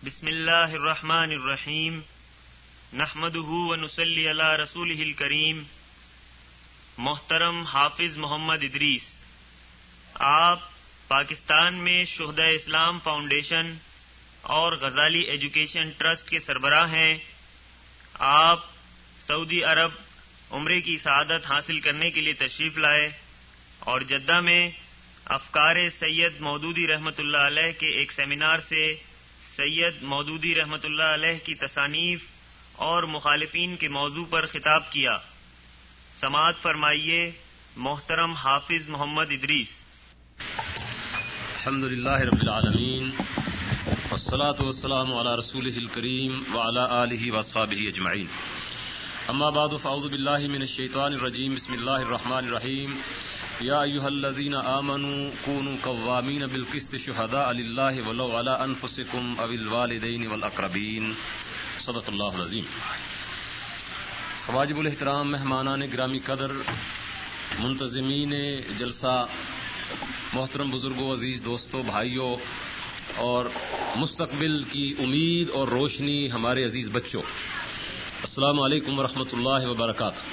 بسم اللہ الرحمن الرحیم نحمدہ ونصلی علی رسولہ الکریم۔ محترم حافظ محمد ادریس، آپ پاکستان میں شہداء اسلام فاؤنڈیشن اور غزالی ایجوکیشن ٹرسٹ کے سربراہ ہیں۔ آپ سعودی عرب عمرے کی سعادت حاصل کرنے کے لیے تشریف لائے اور جدہ میں افکار سید مودودی رحمۃ اللہ علیہ کے ایک سیمینار سے سید مودودی رحمۃ اللہ علیہ کی تصانیف اور مخالفین کے موضوع پر خطاب کیا۔ سماعت فرمائیے محترم حافظ محمد ادریس۔ الحمد للہ رب العالمین والصلاة والسلام علی رسولہ الکریم وعلی آلہ واصحابہ اجمعین، اما بعد فاعوذ باللہ من الشیطان الرجیم، بسم اللہ الرحمن الرحیم۔ یا ایھا الذین آمنوا کونوا قوامین بالقسط شہداء للہ ولو علی انفسکم او الوالدین والاقربین، صدق اللہ العظیم۔ واجب الاحترام مہمانان گرامی قدر، منتظمین جلسہ، محترم بزرگوں، عزیز دوستوں، بھائیوں اور مستقبل کی امید اور روشنی ہمارے عزیز بچوں، السلام علیکم ورحمۃ اللہ وبرکاتہ۔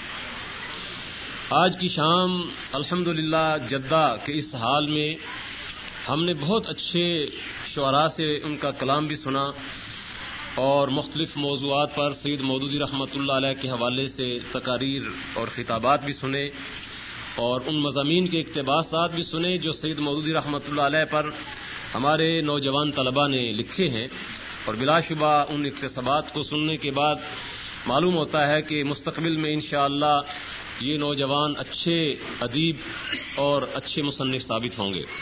آج کی شام الحمدللہ جدہ کے اس حال میں ہم نے بہت اچھے شعراء سے ان کا کلام بھی سنا اور مختلف موضوعات پر سید مودودی رحمۃ اللہ علیہ کے حوالے سے تقاریر اور خطابات بھی سنے اور ان مضامین کے اقتباسات بھی سنے جو سید مودودی رحمۃ اللہ علیہ پر ہمارے نوجوان طلباء نے لکھے ہیں، اور بلا شبہ ان اقتباسات کو سننے کے بعد معلوم ہوتا ہے کہ مستقبل میں انشاءاللہ یہ نوجوان اچھے ادیب اور اچھے مصنف ثابت ہوں گے۔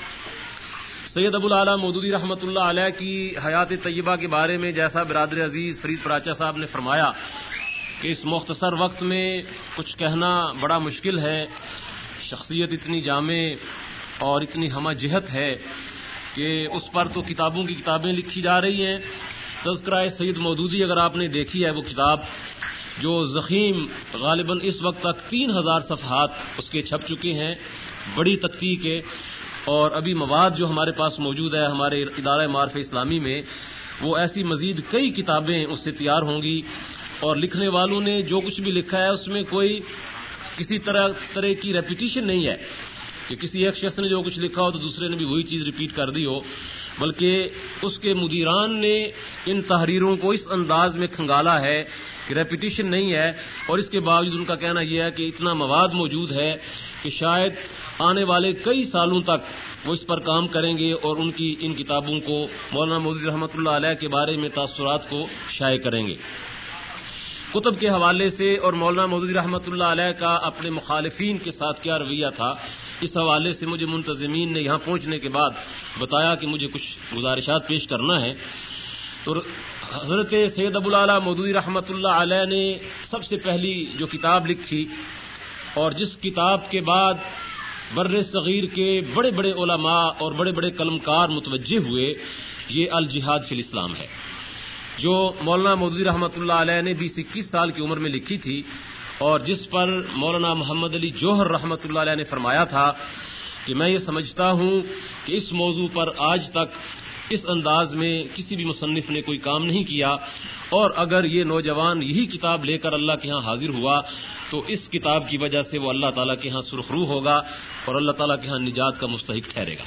سید ابو الاعلیٰ مودودی رحمۃ اللہ علیہ کی حیات طیبہ کے بارے میں جیسا برادر عزیز فرید پراچا صاحب نے فرمایا کہ اس مختصر وقت میں کچھ کہنا بڑا مشکل ہے۔ شخصیت اتنی جامع اور اتنی ہمہ جہت ہے کہ اس پر تو کتابوں کی کتابیں لکھی جا رہی ہیں۔ تذکرہ سید مودودی اگر آپ نے دیکھی ہے وہ کتاب جو ضخیم غالباً اس وقت تک 3000 صفحات اس کے چھپ چکے ہیں، بڑی تحقیق ہے، اور ابھی مواد جو ہمارے پاس موجود ہے ہمارے ادارہ معارف اسلامی میں، وہ ایسی مزید کئی کتابیں اس سے تیار ہوں گی، اور لکھنے والوں نے جو کچھ بھی لکھا ہے اس میں کوئی کسی طرح کی ریپیٹیشن نہیں ہے کہ کسی ایک شخص نے جو کچھ لکھا ہو تو دوسرے نے بھی وہی چیز ریپیٹ کر دی ہو، بلکہ اس کے مدیران نے ان تحریروں کو اس انداز میں کھنگالا ہے کہ ریپیٹیشن نہیں ہے، اور اس کے باوجود ان کا کہنا یہ ہے کہ اتنا مواد موجود ہے کہ شاید آنے والے کئی سالوں تک وہ اس پر کام کریں گے اور ان کی ان کتابوں کو مولانا مودودی رحمۃ اللہ علیہ کے بارے میں تاثرات کو شائع کریں گے۔ کتب کے حوالے سے اور مولانا مودودی رحمۃ اللہ علیہ کا اپنے مخالفین کے ساتھ کیا رویہ تھا، اس حوالے سے مجھے منتظمین نے یہاں پہنچنے کے بعد بتایا کہ مجھے کچھ گزارشات پیش کرنا ہے۔ تو حضرت سید ابو الاعلیٰ مودودی رحمۃ اللہ علیہ نے سب سے پہلی جو کتاب لکھی اور جس کتاب کے بعد بر صغیر کے بڑے بڑے علماء اور بڑے بڑے قلمکار متوجہ ہوئے، یہ الجہاد فی الاسلام ہے، جو مولانا مودودی رحمۃ اللہ علیہ نے 20-21 سال کی عمر میں لکھی تھی، اور جس پر مولانا محمد علی جوہر رحمۃ اللہ علیہ نے فرمایا تھا کہ میں یہ سمجھتا ہوں کہ اس موضوع پر آج تک اس انداز میں کسی بھی مصنف نے کوئی کام نہیں کیا، اور اگر یہ نوجوان یہی کتاب لے کر اللہ کے ہاں حاضر ہوا تو اس کتاب کی وجہ سے وہ اللہ تعالیٰ کے ہاں سرخرو ہوگا اور اللہ تعالیٰ کے ہاں نجات کا مستحق ٹھہرے گا۔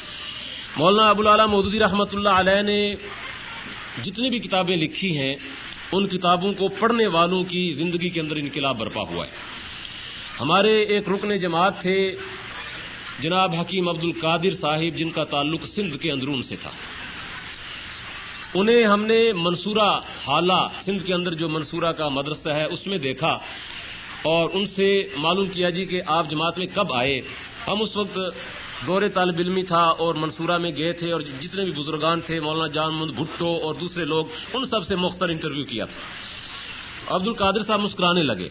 مولانا ابو الاعلیٰ مودودی رحمۃ اللہ علیہ نے جتنی بھی کتابیں لکھی ہیں ان کتابوں کو پڑھنے والوں کی زندگی کے اندر انقلاب برپا ہوا ہے۔ ہمارے ایک رکن جماعت تھے جناب حکیم عبد القادر صاحب، جن کا تعلق سندھ کے اندرون سے تھا۔ انہیں ہم نے منصورہ حالہ، سندھ کے اندر جو منصورہ کا مدرسہ ہے اس میں دیکھا اور ان سے معلوم کیا جی کہ آپ جماعت میں کب آئے۔ ہم اس وقت دور طالب علمی تھا اور منصورہ میں گئے تھے، اور جتنے بھی بزرگان تھے، مولانا جان محمد بھٹو اور دوسرے لوگ، ان سب سے مختصر انٹرویو کیا تھا۔ عبد القادر صاحب مسکرانے لگے،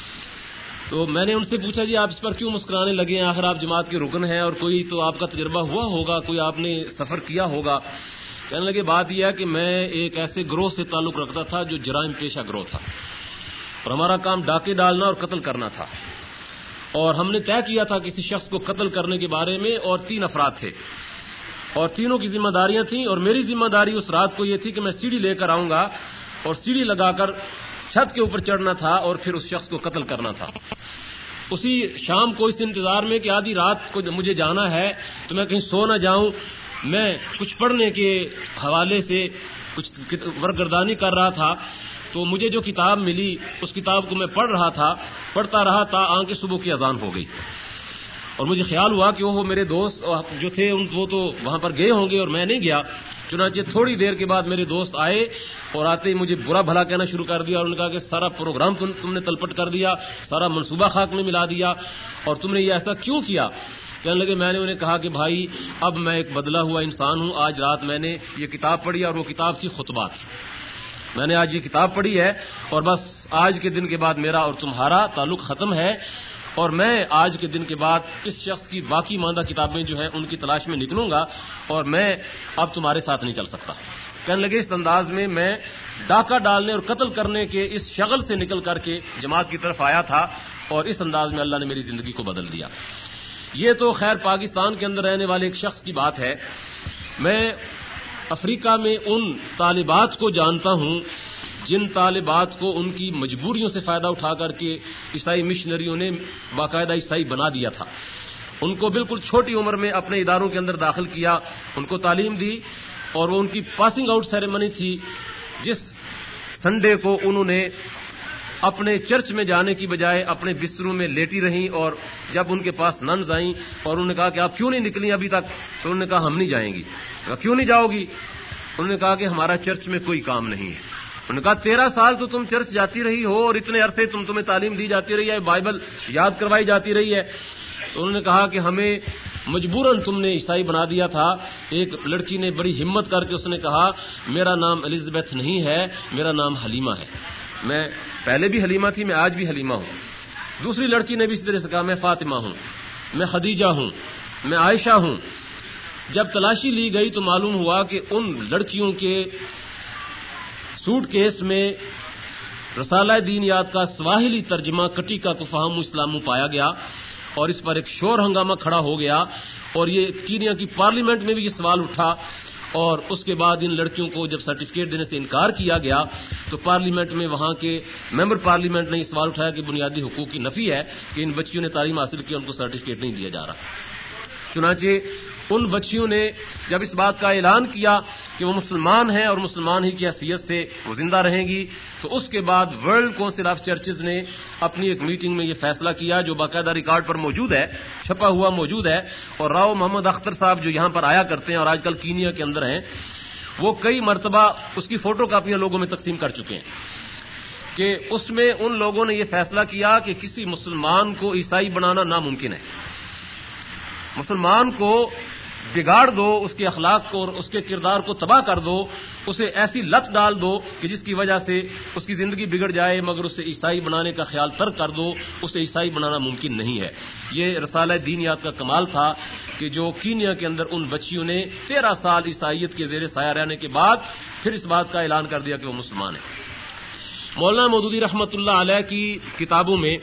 تو میں نے ان سے پوچھا جی آپ اس پر کیوں مسکرانے لگے ہیں، آخر آپ جماعت کے رکن ہیں اور کوئی تو آپ کا تجربہ ہوا ہوگا، کوئی آپ نے سفر کیا ہوگا۔ کہنے لگے بات یہ ہے کہ میں ایک ایسے گروہ سے تعلق رکھتا تھا جو جرائم پیشہ گروہ تھا، اور ہمارا کام ڈاکے ڈالنا اور قتل کرنا تھا، اور ہم نے طے کیا تھا کسی شخص کو قتل کرنے کے بارے میں، اور 3 افراد تھے، اور تینوں کی ذمہ داریاں تھیں، اور میری ذمہ داری اس رات کو یہ تھی کہ میں سیڑھی لے کر آؤں گا اور سیڑھی لگا کر چھت کے اوپر چڑھنا تھا اور پھر اس شخص کو قتل کرنا تھا۔ اسی شام کو اس انتظار میں کہ آدھی رات کو مجھے جانا ہے تو میں کہیں سو نہ جاؤں، میں کچھ پڑھنے کے حوالے سے کچھ ورگردانی کر رہا تھا، تو مجھے جو کتاب ملی اس کتاب کو میں پڑھتا رہا تا آنکھ صبح کی اذان ہو گئی، اور مجھے خیال ہوا کہ وہ میرے دوست جو تھے وہ تو وہاں پر گئے ہوں گے اور میں نہیں گیا۔ چنانچہ تھوڑی دیر کے بعد میرے دوست آئے اور آتے ہی مجھے برا بھلا کہنا شروع کر دیا، اور انہوں نے کہا کہ سارا پروگرام تم نے تلپٹ کر دیا، سارا منصوبہ خاک میں ملا دیا، اور تم نے یہ ایسا کیوں کیا؟ کہنے لگے میں نے انہیں کہا کہ بھائی اب میں ایک بدلا ہوا انسان ہوں، آج رات میں نے یہ کتاب پڑھی اور وہ کتاب تھی خطبات، میں نے آج یہ کتاب پڑھی ہے اور بس آج کے دن کے بعد میرا اور تمہارا تعلق ختم ہے، اور میں آج کے دن کے بعد اس شخص کی باقی ماندہ کتابیں جو ہیں ان کی تلاش میں نکلوں گا، اور میں اب تمہارے ساتھ نہیں چل سکتا۔ کہنے لگے اس انداز میں میں ڈاکہ ڈالنے اور قتل کرنے کے اس شغل سے نکل کر کے جماعت کی طرف آیا تھا، اور اس انداز میں اللہ نے میری زندگی کو بدل دیا۔ یہ تو خیر پاکستان کے اندر رہنے والے ایک شخص کی بات ہے۔ میں افریقہ میں ان طالبات کو جانتا ہوں جن طالبات کو ان کی مجبوریوں سے فائدہ اٹھا کر کے عیسائی مشنریوں نے باقاعدہ عیسائی بنا دیا تھا، ان کو بالکل چھوٹی عمر میں اپنے اداروں کے اندر داخل کیا، ان کو تعلیم دی، اور وہ ان کی پاسنگ آؤٹ سیریمنی تھی جس سنڈے کو انہوں نے اپنے چرچ میں جانے کی بجائے اپنے بستروں میں لیٹی رہیں، اور جب ان کے پاس ننز آئیں اور انہوں نے کہا کہ آپ کیوں نہیں نکلی ابھی تک، تو انہوں نے کہا ہم نہیں جائیں گی۔ کہا کیوں نہیں جاؤ گی؟ انہوں نے کہا کہ ہمارا چرچ میں کوئی کام نہیں ہے۔ انہوں نے کہا 13 سال تو تم چرچ جاتی رہی ہو اور اتنے عرصے تمہیں تعلیم دی جاتی رہی ہے، بائبل یاد کروائی جاتی رہی ہے۔ تو انہوں نے کہا کہ ہمیں مجبوراً تم نے عیسائی بنا دیا تھا۔ ایک لڑکی نے بڑی ہمت کر کے اس نے کہا میرا نام الزبیتھ نہیں ہے، میرا نام حلیمہ ہے، میں پہلے بھی حلیمہ تھی، میں آج بھی حلیمہ ہوں۔ دوسری لڑکی نے بھی اسی طرح سے کہا میں فاطمہ ہوں، میں خدیجہ ہوں، میں عائشہ ہوں۔ جب تلاشی لی گئی تو معلوم ہوا کہ ان لڑکیوں کے سوٹ کیس میں رسالہ دینیات کا سواحلی ترجمہ کٹی کا تفہم اسلام پایا گیا، اور اس پر ایک شور ہنگامہ کھڑا ہو گیا، اور یہ کینیا کی پارلیمنٹ میں بھی یہ سوال اٹھا، اور اس کے بعد ان لڑکیوں کو جب سرٹیفکیٹ دینے سے انکار کیا گیا تو پارلیمنٹ میں وہاں کے ممبر پارلیمنٹ نے یہ سوال اٹھایا کہ بنیادی حقوق کی نفی ہے کہ ان بچیوں نے تعلیم حاصل کی، ان کو سرٹیفکیٹ نہیں دیا جا رہا۔ چنانچہ ان بچیوں نے جب اس بات کا اعلان کیا کہ وہ مسلمان ہیں اور مسلمان ہی کی حیثیت سے وہ زندہ رہیں گی، تو اس کے بعد ورلڈ کونسل آف چرچز نے اپنی ایک میٹنگ میں یہ فیصلہ کیا جو باقاعدہ ریکارڈ پر موجود ہے، چھپا ہوا موجود ہے، اور راؤ محمد اختر صاحب جو یہاں پر آیا کرتے ہیں اور آج کل کینیا کے اندر ہیں، وہ کئی مرتبہ اس کی فوٹو کاپیاں لوگوں میں تقسیم کر چکے ہیں کہ اس میں ان لوگوں نے یہ فیصلہ کیا کہ کسی مسلمان کو عیسائی بنانا ناممکن ہے، مسلمان کو بگاڑ دو، اس کے اخلاق کو اور اس کے کردار کو تباہ کر دو، اسے ایسی لت ڈال دو کہ جس کی وجہ سے اس کی زندگی بگڑ جائے، مگر اسے عیسائی بنانے کا خیال ترک کر دو، اسے عیسائی بنانا ممکن نہیں ہے۔ یہ رسالہ دینیات کا کمال تھا کہ جو کینیا کے اندر ان بچیوں نے 13 سال عیسائیت کے زیر سایہ رہنے کے بعد پھر اس بات کا اعلان کر دیا کہ وہ مسلمان ہیں۔ مولانا مودودی رحمۃ اللہ علیہ کی کتابوں میں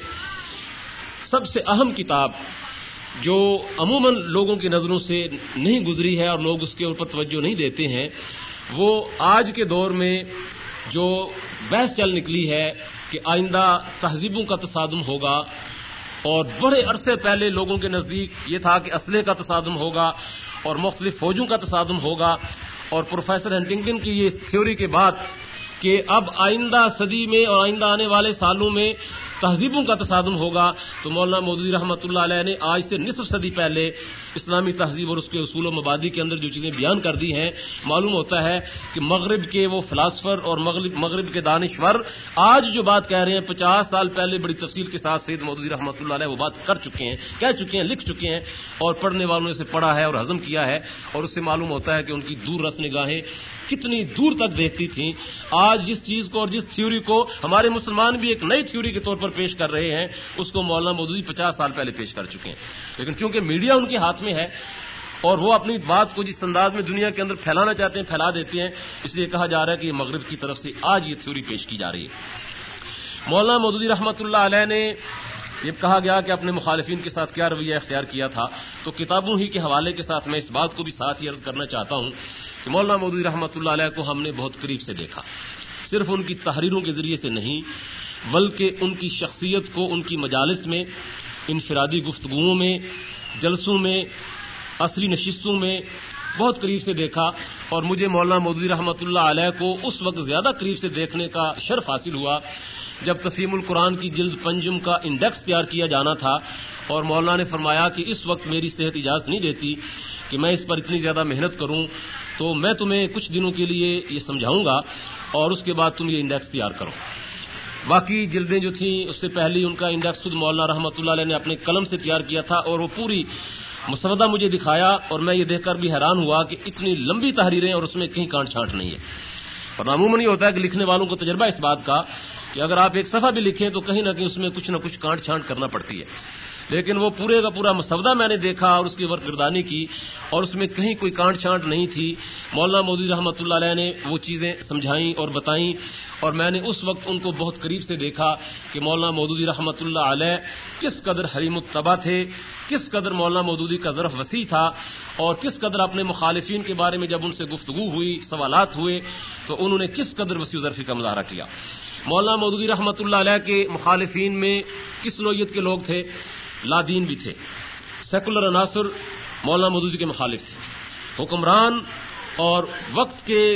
سب سے اہم کتاب جو عموماً لوگوں کی نظروں سے نہیں گزری ہے اور لوگ اس کے اوپر توجہ نہیں دیتے ہیں، وہ آج کے دور میں جو بحث چل نکلی ہے کہ آئندہ تہذیبوں کا تصادم ہوگا، اور بڑے عرصے پہلے لوگوں کے نزدیک یہ تھا کہ اسلحے کا تصادم ہوگا اور مختلف فوجوں کا تصادم ہوگا، اور پروفیسر ہنٹنگٹن کی یہ تھیوری کے بعد کہ اب آئندہ صدی میں اور آئندہ آنے والے سالوں میں تہذیبوں کا تصادم ہوگا، تو مولانا مودودی رحمۃ اللہ علیہ نے آج سے نصف صدی پہلے اسلامی تہذیب اور اس کے اصول و مبادی کے اندر جو چیزیں بیان کر دی ہیں، معلوم ہوتا ہے کہ مغرب کے وہ فلاسفر اور مغرب کے دانشور آج جو بات کہہ رہے ہیں 50 سال پہلے بڑی تفصیل کے ساتھ سید مودودی رحمۃ اللہ علیہ وہ بات کر چکے ہیں، کہہ چکے ہیں، لکھ چکے ہیں، اور پڑھنے والوں نے اسے پڑھا ہے اور ہضم کیا ہے، اور اس سے معلوم ہوتا ہے کہ ان کی دور رس نگاہیں کتنی دور تک دیکھتی تھیں۔ آج جس چیز کو اور جس تھیوری کو ہمارے مسلمان بھی ایک نئی تھیوری کے طور پر پیش کر رہے ہیں، اس کو مولانا مودودی 50 سال پہلے پیش کر چکے ہیں، لیکن چونکہ میڈیا ان کے ہاتھ میں ہے اور وہ اپنی بات کو جس انداز میں دنیا کے اندر پھیلانا چاہتے ہیں پھیلا دیتے ہیں، اس لیے کہا جا رہا ہے کہ یہ مغرب کی طرف سے آج یہ تھیوری پیش کی جا رہی ہے۔ مولانا مودودی رحمۃ اللہ علیہ نے یہ کہا گیا کہ اپنے مخالفین کے ساتھ کیا رویہ اختیار کیا تھا، تو کتابوں ہی کے حوالے کے ساتھ میں اس بات کو بھی ساتھ ہی عرض کرنا چاہتا ہوں کہ مولانا مودودی رحمۃ اللہ علیہ کو ہم نے بہت قریب سے دیکھا، صرف ان کی تحریروں کے ذریعے سے نہیں بلکہ ان کی شخصیت کو ان کی مجالس میں، انفرادی گفتگوؤں میں، جلسوں میں، عصری نشستوں میں بہت قریب سے دیکھا، اور مجھے مولانا مودودی رحمۃ اللہ علیہ کو اس وقت زیادہ قریب سے دیکھنے کا شرف حاصل ہوا جب تفہیم القرآن کی جلد پنجم کا انڈیکس تیار کیا جانا تھا، اور مولانا نے فرمایا کہ اس وقت میری صحت اجازت نہیں دیتی کہ میں اس پر اتنی زیادہ محنت کروں، تو میں تمہیں کچھ دنوں کے لیے یہ سمجھاؤں گا اور اس کے بعد تم یہ انڈیکس تیار کرو۔ باقی جلدیں جو تھیں اس سے پہلے ان کا انڈیکس خود مولانا رحمۃ اللہ علیہ نے اپنے قلم سے تیار کیا تھا، اور وہ پوری مسودہ مجھے دکھایا، اور میں یہ دیکھ کر بھی حیران ہوا کہ اتنی لمبی تحریریں اور اس میں کہیں کانٹ چھانٹ نہیں ہے۔ اور عموماً یہ ہوتا ہے کہ لکھنے والوں کو تجربہ اس بات کا کہ اگر آپ ایک صفحہ بھی لکھیں تو کہیں نہ کہیں اس میں کچھ نہ کچھ کانٹ چھانٹ کرنا پڑتی ہے، لیکن وہ پورے کا پورا مسودہ میں نے دیکھا اور اس کی ورگردانی کی، اور اس میں کہیں کوئی کانٹ چھانٹ نہیں تھی۔ مولانا مودودی رحمۃ اللہ علیہ نے وہ چیزیں سمجھائیں اور بتائیں، اور میں نے اس وقت ان کو بہت قریب سے دیکھا کہ مولانا مودودی رحمۃ اللہ علیہ کس قدر حلیم الطبع تھے، کس قدر مولانا مودودی کا ظرف وسیع تھا، اور کس قدر اپنے مخالفین کے بارے میں جب ان سے گفتگو ہوئی، سوالات ہوئے، تو انہوں نے کس قدر وسیع ظرفی کا مظاہرہ کیا۔ مولانا مودودی رحمۃ اللہ علیہ کے مخالفین میں کس نوعیت کے لوگ تھے؟ لادین بھی تھے، سیکولر عناصر مولانا مودودی کے مخالف تھے، حکمران اور وقت کے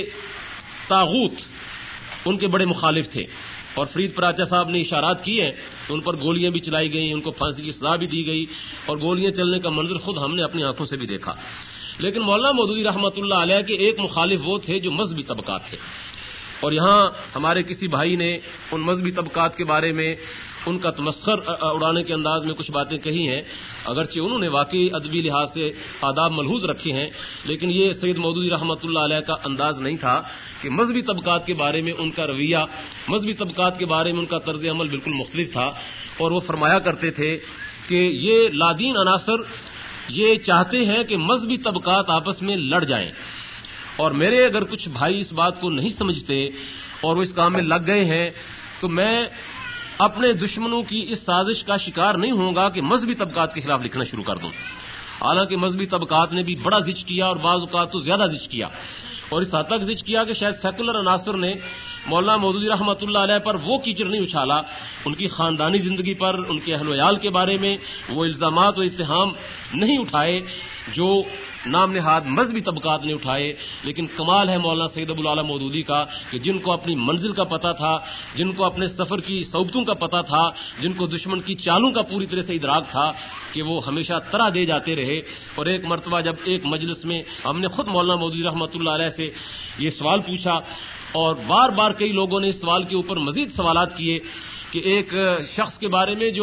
طاغوت ان کے بڑے مخالف تھے، اور فرید پراچا صاحب نے اشارات کی ہیں تو ان پر گولیاں بھی چلائی گئیں، ان کو پھانسی کی سزا بھی دی گئی، اور گولیاں چلنے کا منظر خود ہم نے اپنی آنکھوں سے بھی دیکھا۔ لیکن مولانا مودودی رحمۃ اللہ علیہ کے ایک مخالف وہ تھے جو مذہبی طبقات تھے، اور یہاں ہمارے کسی بھائی نے ان مذہبی طبقات کے بارے میں ان کا تمسخر اڑانے کے انداز میں کچھ باتیں کہی ہیں، اگرچہ انہوں نے واقعی ادبی لحاظ سے آداب ملحوظ رکھے ہیں، لیکن یہ سید مودودی رحمۃ اللہ علیہ کا انداز نہیں تھا کہ مذہبی طبقات کے بارے میں ان کا رویہ، مذہبی طبقات کے بارے میں ان کا طرز عمل بالکل مختلف تھا، اور وہ فرمایا کرتے تھے کہ یہ لادین عناصر یہ چاہتے ہیں کہ مذہبی طبقات آپس میں لڑ جائیں، اور میرے اگر کچھ بھائی اس بات کو نہیں سمجھتے اور وہ اس کام میں لگ گئے ہیں تو میں اپنے دشمنوں کی اس سازش کا شکار نہیں ہوں گا کہ مذہبی طبقات کے خلاف لکھنا شروع کر دوں۔ حالانکہ مذہبی طبقات نے بھی بڑا زج کیا، اور بعض اوقات تو زیادہ زج کیا، اور اس حد تک زج کیا کہ شاید سیکولر عناصر نے مولانا مودودی رحمۃ اللہ علیہ پر وہ کیچڑ نہیں اچھالا، ان کی خاندانی زندگی پر، ان کے اہل ویال کے بارے میں وہ الزامات و اتہام نہیں اٹھائے جو نام نہاد مذہبی طبقات نے اٹھائے۔ لیکن کمال ہے مولانا سید ابو الاعلی مودودی کا کہ جن کو اپنی منزل کا پتہ تھا، جن کو اپنے سفر کی صعوبتوں کا پتہ تھا، جن کو دشمن کی چالوں کا پوری طرح سے ادراک تھا، کہ وہ ہمیشہ طرح دے جاتے رہے۔ اور ایک مرتبہ جب ایک مجلس میں ہم نے خود مولانا مودودی رحمۃ اللہ علیہ سے یہ سوال پوچھا، اور بار بار کئی لوگوں نے اس سوال کے اوپر مزید سوالات کیے کہ ایک شخص کے بارے میں جو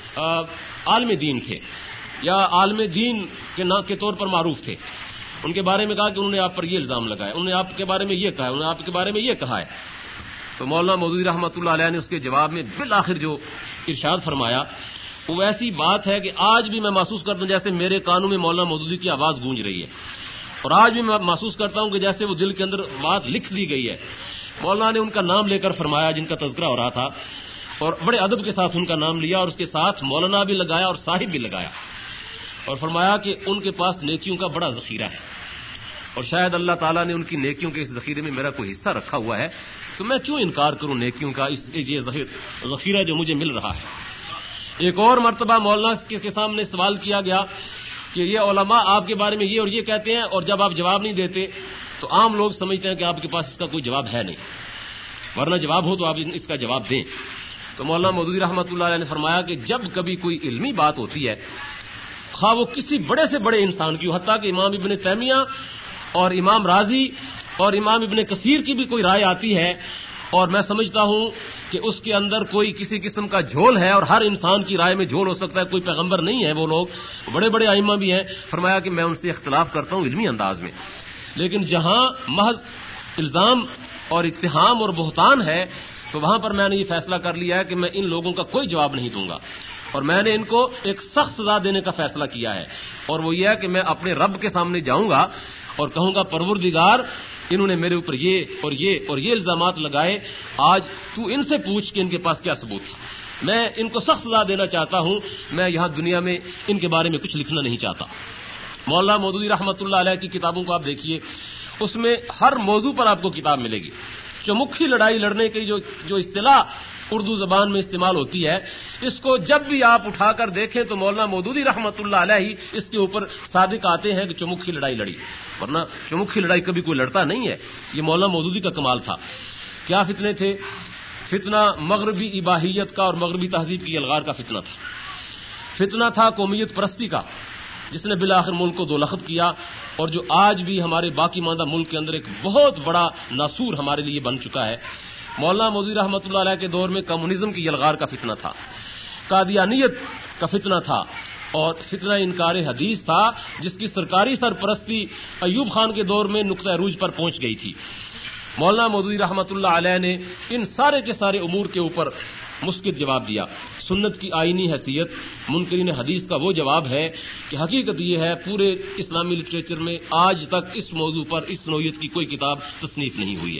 عالم دین تھے یا عالم دین کے طور پر معروف تھے، ان کے بارے میں کہا کہ انہوں نے آپ پر یہ الزام لگایا، انہوں نے آپ کے بارے میں یہ کہا ہے، انہوں نے آپ کے بارے میں یہ کہا ہے۔ تو مولانا مودودی رحمۃ اللہ علیہ نے اس کے جواب میں بالآخر جو ارشاد فرمایا وہ ایسی بات ہے کہ آج بھی میں محسوس کرتا ہوں جیسے میرے کانوں میں مولانا مودودی کی آواز گونج رہی ہے، اور آج بھی میں محسوس کرتا ہوں کہ جیسے وہ دل کے اندر بات لکھ دی گئی ہے۔ مولانا نے ان کا نام لے کر فرمایا جن کا تذکرہ ہو رہا تھا، اور بڑے ادب کے ساتھ ان کا نام لیا، اور اس کے ساتھ مولانا بھی لگایا اور صاحب بھی لگایا، اور فرمایا کہ ان کے پاس نیکیوں کا بڑا ذخیرہ ہے، اور شاید اللہ تعالیٰ نے ان کی نیکیوں کے اس ذخیرے میں میرا کوئی حصہ رکھا ہوا ہے، تو میں کیوں انکار کروں نیکیوں کا یہ ذخیرہ جو مجھے مل رہا ہے۔ ایک اور مرتبہ مولانا کے سامنے سوال کیا گیا کہ یہ علماء آپ کے بارے میں یہ اور یہ کہتے ہیں، اور جب آپ جواب نہیں دیتے تو عام لوگ سمجھتے ہیں کہ آپ کے پاس اس کا کوئی جواب ہے نہیں، ورنہ جواب ہو تو آپ اس کا جواب دیں۔ تو مولانا مودودی رحمۃ اللہ علیہ نے فرمایا کہ جب کبھی کوئی علمی بات ہوتی ہے، خواہ وہ کسی بڑے سے بڑے انسان کی ہو، حتیٰ کہ امام ابن تیمیہ اور امام رازی اور امام ابن کثیر کی بھی کوئی رائے آتی ہے، اور میں سمجھتا ہوں کہ اس کے اندر کوئی کسی قسم کا جھول ہے، اور ہر انسان کی رائے میں جھول ہو سکتا ہے، کوئی پیغمبر نہیں ہے، وہ لوگ بڑے بڑے ائمہ بھی ہیں، فرمایا کہ میں ان سے اختلاف کرتا ہوں علمی انداز میں، لیکن جہاں محض الزام اور اتہام اور بہتان ہے تو وہاں پر میں نے یہ فیصلہ کر لیا ہے کہ میں ان لوگوں کا کوئی جواب نہیں دوں گا، اور میں نے ان کو ایک سخت سزا دینے کا فیصلہ کیا ہے، اور وہ یہ ہے کہ میں اپنے رب کے سامنے جاؤں گا اور کہوں گا پروردگار انہوں نے میرے اوپر یہ اور یہ اور یہ الزامات لگائے، آج تو ان سے پوچھ کہ ان کے پاس کیا ثبوت تھا۔ میں ان کو سخت سزا دینا چاہتا ہوں، میں یہاں دنیا میں ان کے بارے میں کچھ لکھنا نہیں چاہتا۔ مولانا مودودی رحمۃ اللہ علیہ کی کتابوں کو آپ دیکھیے، اس میں ہر موضوع پر آپ کو کتاب ملے گی۔ چمکھی لڑائی لڑنے کی جو اصطلاح اردو زبان میں استعمال ہوتی ہے، اس کو جب بھی آپ اٹھا کر دیکھیں تو مولانا مودودی رحمۃ اللہ علیہ ہی اس کے اوپر صادق آتے ہیں کہ چمکھی لڑائی لڑی، ورنہ چمکھی لڑائی کبھی کوئی لڑتا نہیں ہے۔ یہ مولانا مودودی کا کمال تھا۔ کیا فتنے تھے؟ فتنہ مغربی اباحیت کا اور مغربی تہذیب کی الغار کا فتنہ تھا۔ فتنہ تھا قومیت پرستی کا، جس نے بالآخر ملک کو دو لخت کیا، اور جو آج بھی ہمارے باقی ماندہ ملک کے اندر ایک بہت بڑا ناسور ہمارے لیے بن چکا ہے۔ مولانا مودودی رحمۃ اللہ علیہ کے دور میں کمیونزم کی یلغار کا فتنہ تھا، قادیانیت کا فتنہ تھا، اور فتنہ انکار حدیث تھا، جس کی سرکاری سرپرستی ایوب خان کے دور میں نقطہ عروج پر پہنچ گئی تھی۔ مولانا مودودی رحمۃ اللہ علیہ نے ان سارے کے سارے امور کے اوپر مسکت جواب دیا۔ سنت کی آئینی حیثیت منکرین حدیث کا وہ جواب ہے کہ حقیقت یہ ہے پورے اسلامی لٹریچر میں آج تک اس موضوع پر اس نوعیت کی کوئی کتاب تصنیف نہیں ہوئی ہے۔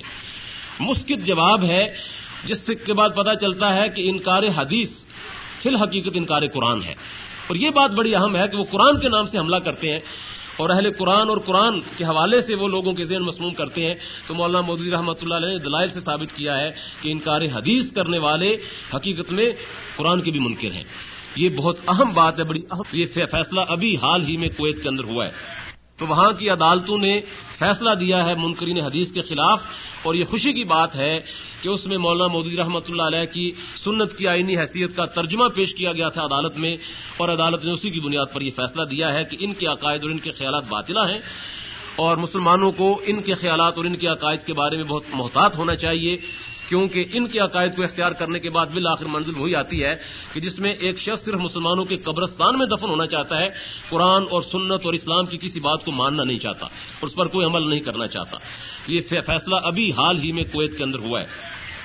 مسکت جواب ہے، جس کے بعد پتہ چلتا ہے کہ انکار حدیث فی الحقیقت انکار قرآن ہے، اور یہ بات بڑی اہم ہے کہ وہ قرآن کے نام سے حملہ کرتے ہیں، اور اہل قرآن اور قرآن کے حوالے سے وہ لوگوں کے ذہن مسموم کرتے ہیں۔ تو مولانا مودودی رحمۃ اللہ علیہ نے دلائل سے ثابت کیا ہے کہ انکار حدیث کرنے والے حقیقت میں قرآن کے بھی منکر ہیں۔ یہ بہت اہم بات ہے، بڑی اہم۔ یہ فیصلہ ابھی حال ہی میں کویت کے اندر ہوا ہے، تو وہاں کی عدالتوں نے فیصلہ دیا ہے منکرین حدیث کے خلاف، اور یہ خوشی کی بات ہے کہ اس میں مولانا مودودی رحمۃ اللہ علیہ کی سنت کی آئینی حیثیت کا ترجمہ پیش کیا گیا تھا عدالت میں، اور عدالت نے اسی کی بنیاد پر یہ فیصلہ دیا ہے کہ ان کے عقائد اور ان کے خیالات باطلہ ہیں، اور مسلمانوں کو ان کے خیالات اور ان کے عقائد کے بارے میں بہت محتاط ہونا چاہیے، کیونکہ ان کے عقائد کو اختیار کرنے کے بعد بالآخر منزل وہی آتی ہے کہ جس میں ایک شخص صرف مسلمانوں کے قبرستان میں دفن ہونا چاہتا ہے، قرآن اور سنت اور اسلام کی کسی بات کو ماننا نہیں چاہتا، اور اس پر کوئی عمل نہیں کرنا چاہتا۔ یہ فیصلہ ابھی حال ہی میں کویت کے اندر ہوا ہے۔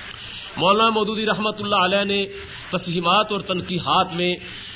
مولانا مودودی رحمۃ اللہ علیہ نے تفہیمات اور تنقیحات میں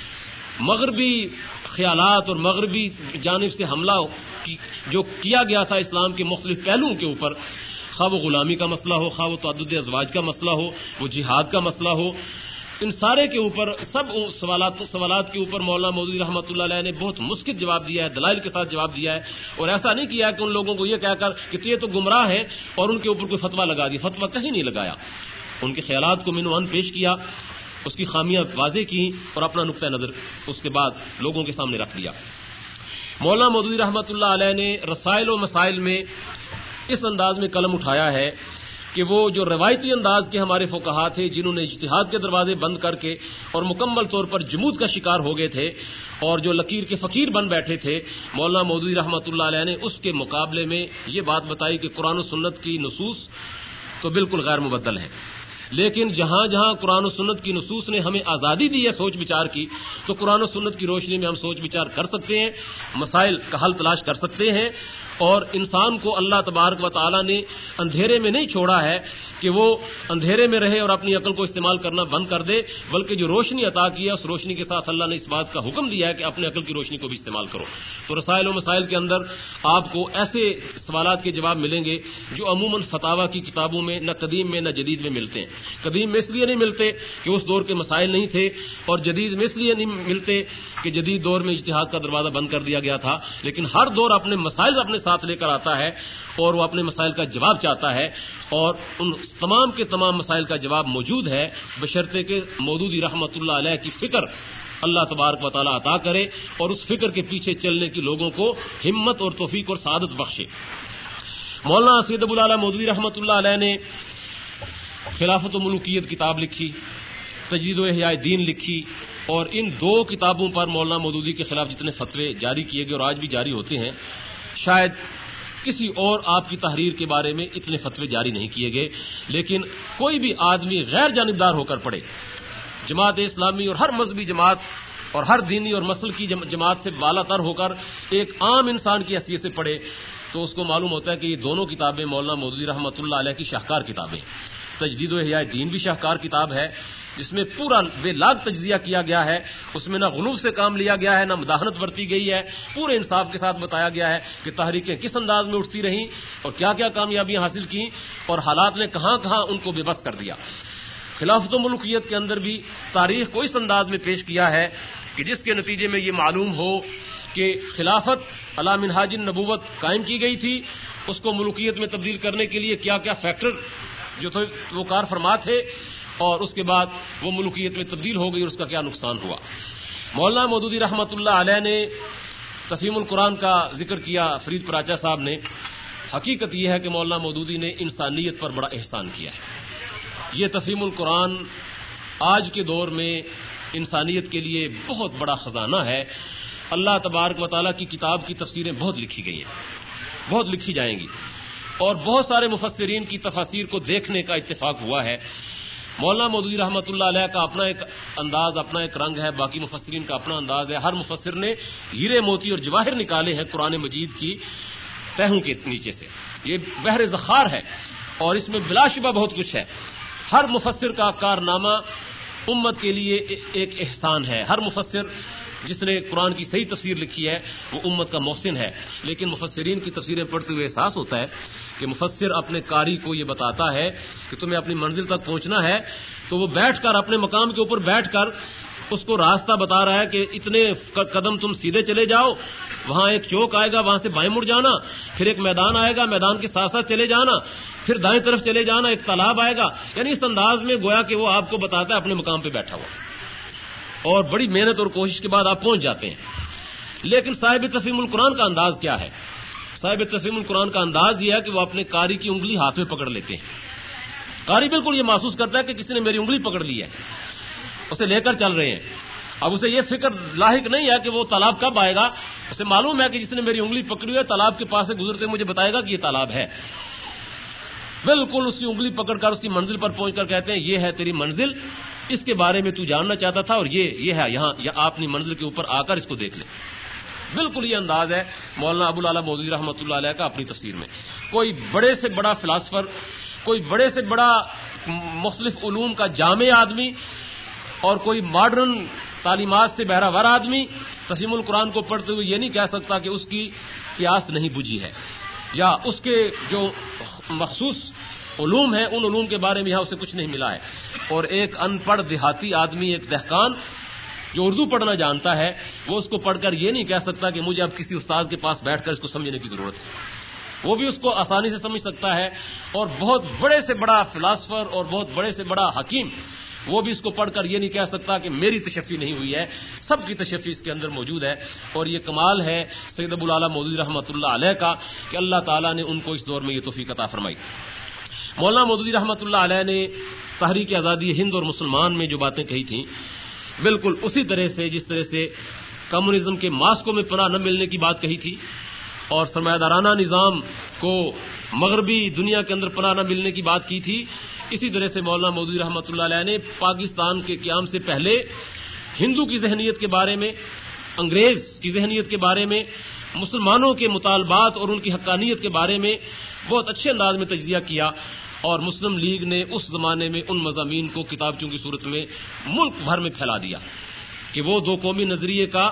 مغربی خیالات اور مغربی جانب سے حملہ جو کیا گیا تھا اسلام کے مختلف پہلوؤں کے اوپر، خواہ وہ غلامی کا مسئلہ ہو، خواہ وہ تعدد ازواج کا مسئلہ ہو، وہ جہاد کا مسئلہ ہو، ان سارے کے اوپر سب سوالات کے اوپر مولانا مودودی رحمۃ اللہ علیہ نے بہت مسکت جواب دیا ہے، دلائل کے ساتھ جواب دیا ہے، اور ایسا نہیں کیا کہ ان لوگوں کو یہ کہہ کر کہ یہ تو گمراہ ہے اور ان کے اوپر کوئی فتویٰ لگا دیا، فتویٰ کہیں نہیں لگایا۔ ان کے خیالات کو منوان پیش کیا، اس کی خامیاں واضح کی، اور اپنا نقطہ نظر اس کے بعد لوگوں کے سامنے رکھ دیا۔ مولانا مودودی رحمۃ اللہ علیہ نے رسائل و مسائل میں اس انداز میں قلم اٹھایا ہے کہ وہ جو روایتی انداز کے ہمارے فقہا تھے، جنہوں نے اجتہاد کے دروازے بند کر کے اور مکمل طور پر جمود کا شکار ہو گئے تھے اور جو لکیر کے فقیر بن بیٹھے تھے، مولانا مودودی رحمۃ اللہ علیہ نے اس کے مقابلے میں یہ بات بتائی کہ قرآن و سنت کی نصوص تو بالکل غیر مبدل ہے، لیکن جہاں جہاں قرآن و سنت کی نصوص نے ہمیں آزادی دی ہے سوچ بچار کی، تو قرآن و سنت کی روشنی میں ہم سوچ بچار کر سکتے ہیں، مسائل کا حل تلاش کر سکتے ہیں، اور انسان کو اللہ تبارک و تعالی نے اندھیرے میں نہیں چھوڑا ہے کہ وہ اندھیرے میں رہے اور اپنی عقل کو استعمال کرنا بند کر دے، بلکہ جو روشنی عطا کی ہے اس روشنی کے ساتھ اللہ نے اس بات کا حکم دیا ہے کہ اپنے عقل کی روشنی کو بھی استعمال کرو۔ تو رسائل و مسائل کے اندر آپ کو ایسے سوالات کے جواب ملیں گے جو عموماً فتاوی کی کتابوں میں نہ قدیم میں نہ جدید میں ملتے ہیں۔ قدیم میں اس لیے نہیں ملتے کہ اس دور کے مسائل نہیں تھے، اور جدید میں اس لیے نہیں ملتے کہ جدید دور میں اجتہاد کا دروازہ بند کر دیا گیا تھا، لیکن ہر دور اپنے مسائل اپنے ساتھ لے کر آتا ہے اور وہ اپنے مسائل کا جواب چاہتا ہے، اور ان تمام کے تمام مسائل کا جواب موجود ہے، بشرطے کہ مودودی رحمۃ اللہ علیہ کی فکر اللہ تبارک و تعالی عطا کرے اور اس فکر کے پیچھے چلنے کی لوگوں کو ہمت اور توفیق اور سعادت بخشے۔ مولانا سید ابو الاعلی مودودی رحمۃ اللہ علیہ نے خلافت و ملوکیت کتاب لکھی، تجدید و احیاء دین لکھی، اور ان دو کتابوں پر مولانا مودودی کے خلاف جتنے فتوے جاری کیے گئے اور آج بھی جاری ہوتے ہیں، شاید کسی اور آپ کی تحریر کے بارے میں اتنے فتوے جاری نہیں کیے گئے، لیکن کوئی بھی آدمی غیر جانبدار ہو کر پڑھے، جماعت اسلامی اور ہر مذہبی جماعت اور ہر دینی اور مسل کی جماعت سے بالا تر ہو کر ایک عام انسان کی حیثیت سے پڑھے، تو اس کو معلوم ہوتا ہے کہ یہ دونوں کتابیں مولانا مودودی رحمۃ اللہ علیہ کی شاہکار کتابیں۔ تجدید و احیاء دین بھی شاہکار کتاب ہے، جس میں پورا بے لاگ تجزیہ کیا گیا ہے، اس میں نہ غلو سے کام لیا گیا ہے، نہ مداحنت برتی گئی ہے، پورے انصاف کے ساتھ بتایا گیا ہے کہ تحریکیں کس انداز میں اٹھتی رہیں اور کیا کیا کامیابیاں حاصل کی اور حالات نے کہاں کہاں ان کو بے بس کر دیا۔ خلافت و ملوکیت کے اندر بھی تاریخ کو اس انداز میں پیش کیا ہے کہ جس کے نتیجے میں یہ معلوم ہو کہ خلافت علی منہاج النبوت قائم کی گئی تھی، اس کو ملوکیت میں تبدیل کرنے کے لیے کیا کیا فیکٹر جو تھے وہ کار فرما تھے، اور اس کے بعد وہ ملوکیت میں تبدیل ہو گئی اور اس کا کیا نقصان ہوا۔ مولانا مودودی رحمۃ اللہ علیہ نے تفہیم القرآن کا ذکر کیا، فرید پراچا صاحب نے۔ حقیقت یہ ہے کہ مولانا مودودی نے انسانیت پر بڑا احسان کیا ہے۔ یہ تفہیم القرآن آج کے دور میں انسانیت کے لیے بہت بڑا خزانہ ہے۔ اللہ تبارک و تعالیٰ کی کتاب کی تفسیریں بہت لکھی گئی ہیں، بہت لکھی جائیں گی، اور بہت سارے مفسرین کی تفاسیر کو دیکھنے کا اتفاق ہوا ہے۔ مولانا مودودی رحمۃ اللہ علیہ کا اپنا ایک انداز، اپنا ایک رنگ ہے، باقی مفسرین کا اپنا انداز ہے۔ ہر مفسر نے ہیرے موتی اور جواہر نکالے ہیں قرآن مجید کی تہوں کے نیچے سے۔ یہ بحر ذخار ہے اور اس میں بلا شبہ بہت کچھ ہے۔ ہر مفسر کا کارنامہ امت کے لیے ایک احسان ہے۔ ہر مفسر جس نے قرآن کی صحیح تفسیر لکھی ہے وہ امت کا محسن ہے۔ لیکن مفسرین کی تفسیریں پڑھتے ہوئے احساس ہوتا ہے کہ مفسر اپنے قاری کو یہ بتاتا ہے کہ تمہیں اپنی منزل تک پہنچنا ہے، تو وہ بیٹھ کر اپنے مقام کے اوپر بیٹھ کر اس کو راستہ بتا رہا ہے کہ اتنے قدم تم سیدھے چلے جاؤ، وہاں ایک چوک آئے گا، وہاں سے بائیں مڑ جانا، پھر ایک میدان آئے گا، میدان کے ساتھ ساتھ چلے جانا، پھر دائیں طرف چلے جانا، ایک تالاب آئے گا۔ یعنی اس انداز میں گویا کہ وہ آپ کو بتاتا ہے اپنے مقام پہ بیٹھا ہوا، اور بڑی محنت اور کوشش کے بعد آپ پہنچ جاتے ہیں۔ لیکن صاحب تفہیم القرآن کا انداز کیا ہے؟ صاحب تفہیم القرآن کا انداز یہ ہے کہ وہ اپنے قاری کی انگلی ہاتھ میں پکڑ لیتے ہیں۔ قاری بالکل یہ محسوس کرتا ہے کہ کسی نے میری انگلی پکڑ لی ہے، اسے لے کر چل رہے ہیں۔ اب اسے یہ فکر لاحق نہیں ہے کہ وہ تالاب کب آئے گا، اسے معلوم ہے کہ جس نے میری انگلی پکڑی ہے تالاب کے پاس سے گزرتے مجھے بتائے گا کہ یہ تالاب ہے۔ بالکل اس کی انگلی پکڑ کر اس کی منزل پر پہنچ کر کہتے ہیں یہ ہے تیری منزل، اس کے بارے میں تو جاننا چاہتا تھا، اور یہ ہے یہاں آپ اپنی منزل کے اوپر آ کر اس کو دیکھ لیں۔ بالکل یہ انداز ہے مولانا ابو العلا مودودی رحمۃ اللہ علیہ کا اپنی تفسیر میں۔ کوئی بڑے سے بڑا فلاسفر، کوئی بڑے سے بڑا مختلف علوم کا جامع آدمی، اور کوئی ماڈرن تعلیمات سے بہرہ آدمی تفہیم القرآن کو پڑھتے ہوئے یہ نہیں کہہ سکتا کہ اس کی پیاس نہیں بجھی ہے، یا اس کے جو مخصوص علوم ہیں ان علوم کے بارے میں یہاں اسے کچھ نہیں ملا ہے۔ اور ایک ان پڑھ دیہاتی آدمی، ایک دہقان جو اردو پڑھنا جانتا ہے، وہ اس کو پڑھ کر یہ نہیں کہہ سکتا کہ مجھے اب کسی استاد کے پاس بیٹھ کر اس کو سمجھنے کی ضرورت ہے۔ وہ بھی اس کو آسانی سے سمجھ سکتا ہے، اور بہت بڑے سے بڑا فلاسفر اور بہت بڑے سے بڑا حکیم وہ بھی اس کو پڑھ کر یہ نہیں کہہ سکتا کہ میری تشفی نہیں ہوئی ہے، سب کی تشفی اس کے اندر موجود ہے۔ اور یہ کمال ہے سید ابو العلا مودودی رحمۃ اللہ علیہ کا کہ اللہ تعالیٰ نے ان کو اس دور میں یہ توفیق عطا فرمائی۔ مولانا مودودی رحمۃ اللہ علیہ نے تحریک آزادی ہند اور مسلمان میں جو باتیں کہی تھیں، بالکل اسی طرح سے جس طرح سے کمیونزم کے ماسکو میں پناہ نہ ملنے کی بات کہی تھی، اور سرمایہ دارانہ نظام کو مغربی دنیا کے اندر پناہ نہ ملنے کی بات کی تھی، اسی طرح سے مولانا مودودی رحمۃ اللہ علیہ نے پاکستان کے قیام سے پہلے ہندو کی ذہنیت کے بارے میں، انگریز کی ذہنیت کے بارے میں، مسلمانوں کے مطالبات اور ان کی حقانیت کے بارے میں بہت اچھے انداز میں تجزیہ کیا، اور مسلم لیگ نے اس زمانے میں ان مضامین کو کتابچوں کی صورت میں ملک بھر میں پھیلا دیا کہ وہ دو قومی نظریے کا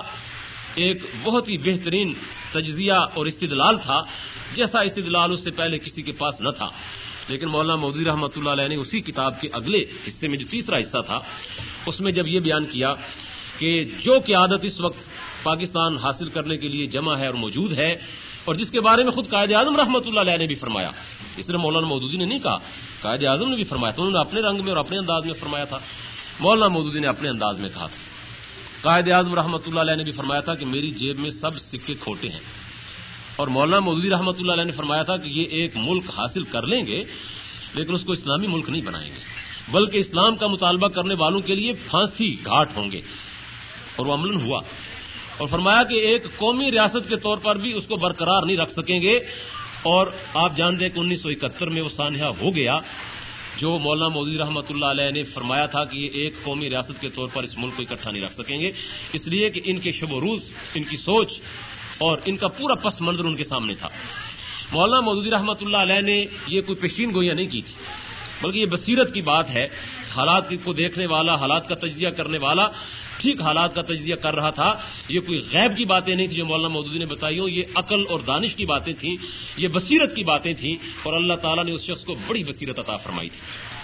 ایک بہت ہی بہترین تجزیہ اور استدلال تھا، جیسا استدلال اس سے پہلے کسی کے پاس نہ تھا۔ لیکن مولانا مودودی رحمۃ اللہ علیہ نے اسی کتاب کے اگلے حصے میں جو تیسرا حصہ تھا، اس میں جب یہ بیان کیا کہ جو قیادت اس وقت پاکستان حاصل کرنے کے لیے جمع ہے اور موجود ہے، اور جس کے بارے میں خود قائد اعظم رحمۃ اللہ علیہ نے بھی فرمایا، اس طرح مولانا مودودی نے نہیں کہا، قائد اعظم نے بھی فرمایا تھا، انہوں نے اپنے رنگ میں اور اپنے انداز میں فرمایا تھا، مولانا مودودی نے اپنے انداز میں کہا تھا۔ قائد اعظم رحمۃ اللہ علیہ نے بھی فرمایا تھا کہ میری جیب میں سب سکے کھوٹے ہیں، اور مولانا مودودی رحمۃ اللہ علیہ نے فرمایا تھا کہ یہ ایک ملک حاصل کر لیں گے لیکن اس کو اسلامی ملک نہیں بنائیں گے، بلکہ اسلام کا مطالبہ کرنے والوں کے لیے پھانسی گھاٹ ہوں گے، اور وہ عملاً ہوا۔ اور فرمایا کہ ایک قومی ریاست کے طور پر بھی اس کو برقرار نہیں رکھ سکیں گے، اور آپ جانتے ہیں کہ 1971 میں وہ سانحہ ہو گیا جو مولانا مودودی رحمۃ اللہ علیہ نے فرمایا تھا کہ یہ ایک قومی ریاست کے طور پر اس ملک کو اکٹھا نہیں رکھ سکیں گے، اس لیے کہ ان کے شب و روز، ان کی سوچ اور ان کا پورا پس منظر ان کے سامنے تھا۔ مولانا مودودی رحمۃ اللہ علیہ نے یہ کوئی پیشین گوئیاں نہیں کی تھی، بلکہ یہ بصیرت کی بات ہے، حالات کو دیکھنے والا، حالات کا تجزیہ کرنے والا ٹھیک حالات کا تجزیہ کر رہا تھا۔ یہ کوئی غیب کی باتیں نہیں تھی جو مولانا مودودی نے بتائی ہوں، یہ عقل اور دانش کی باتیں تھیں، یہ بصیرت کی باتیں تھیں، اور اللہ تعالیٰ نے اس شخص کو بڑی بصیرت عطا فرمائی تھی۔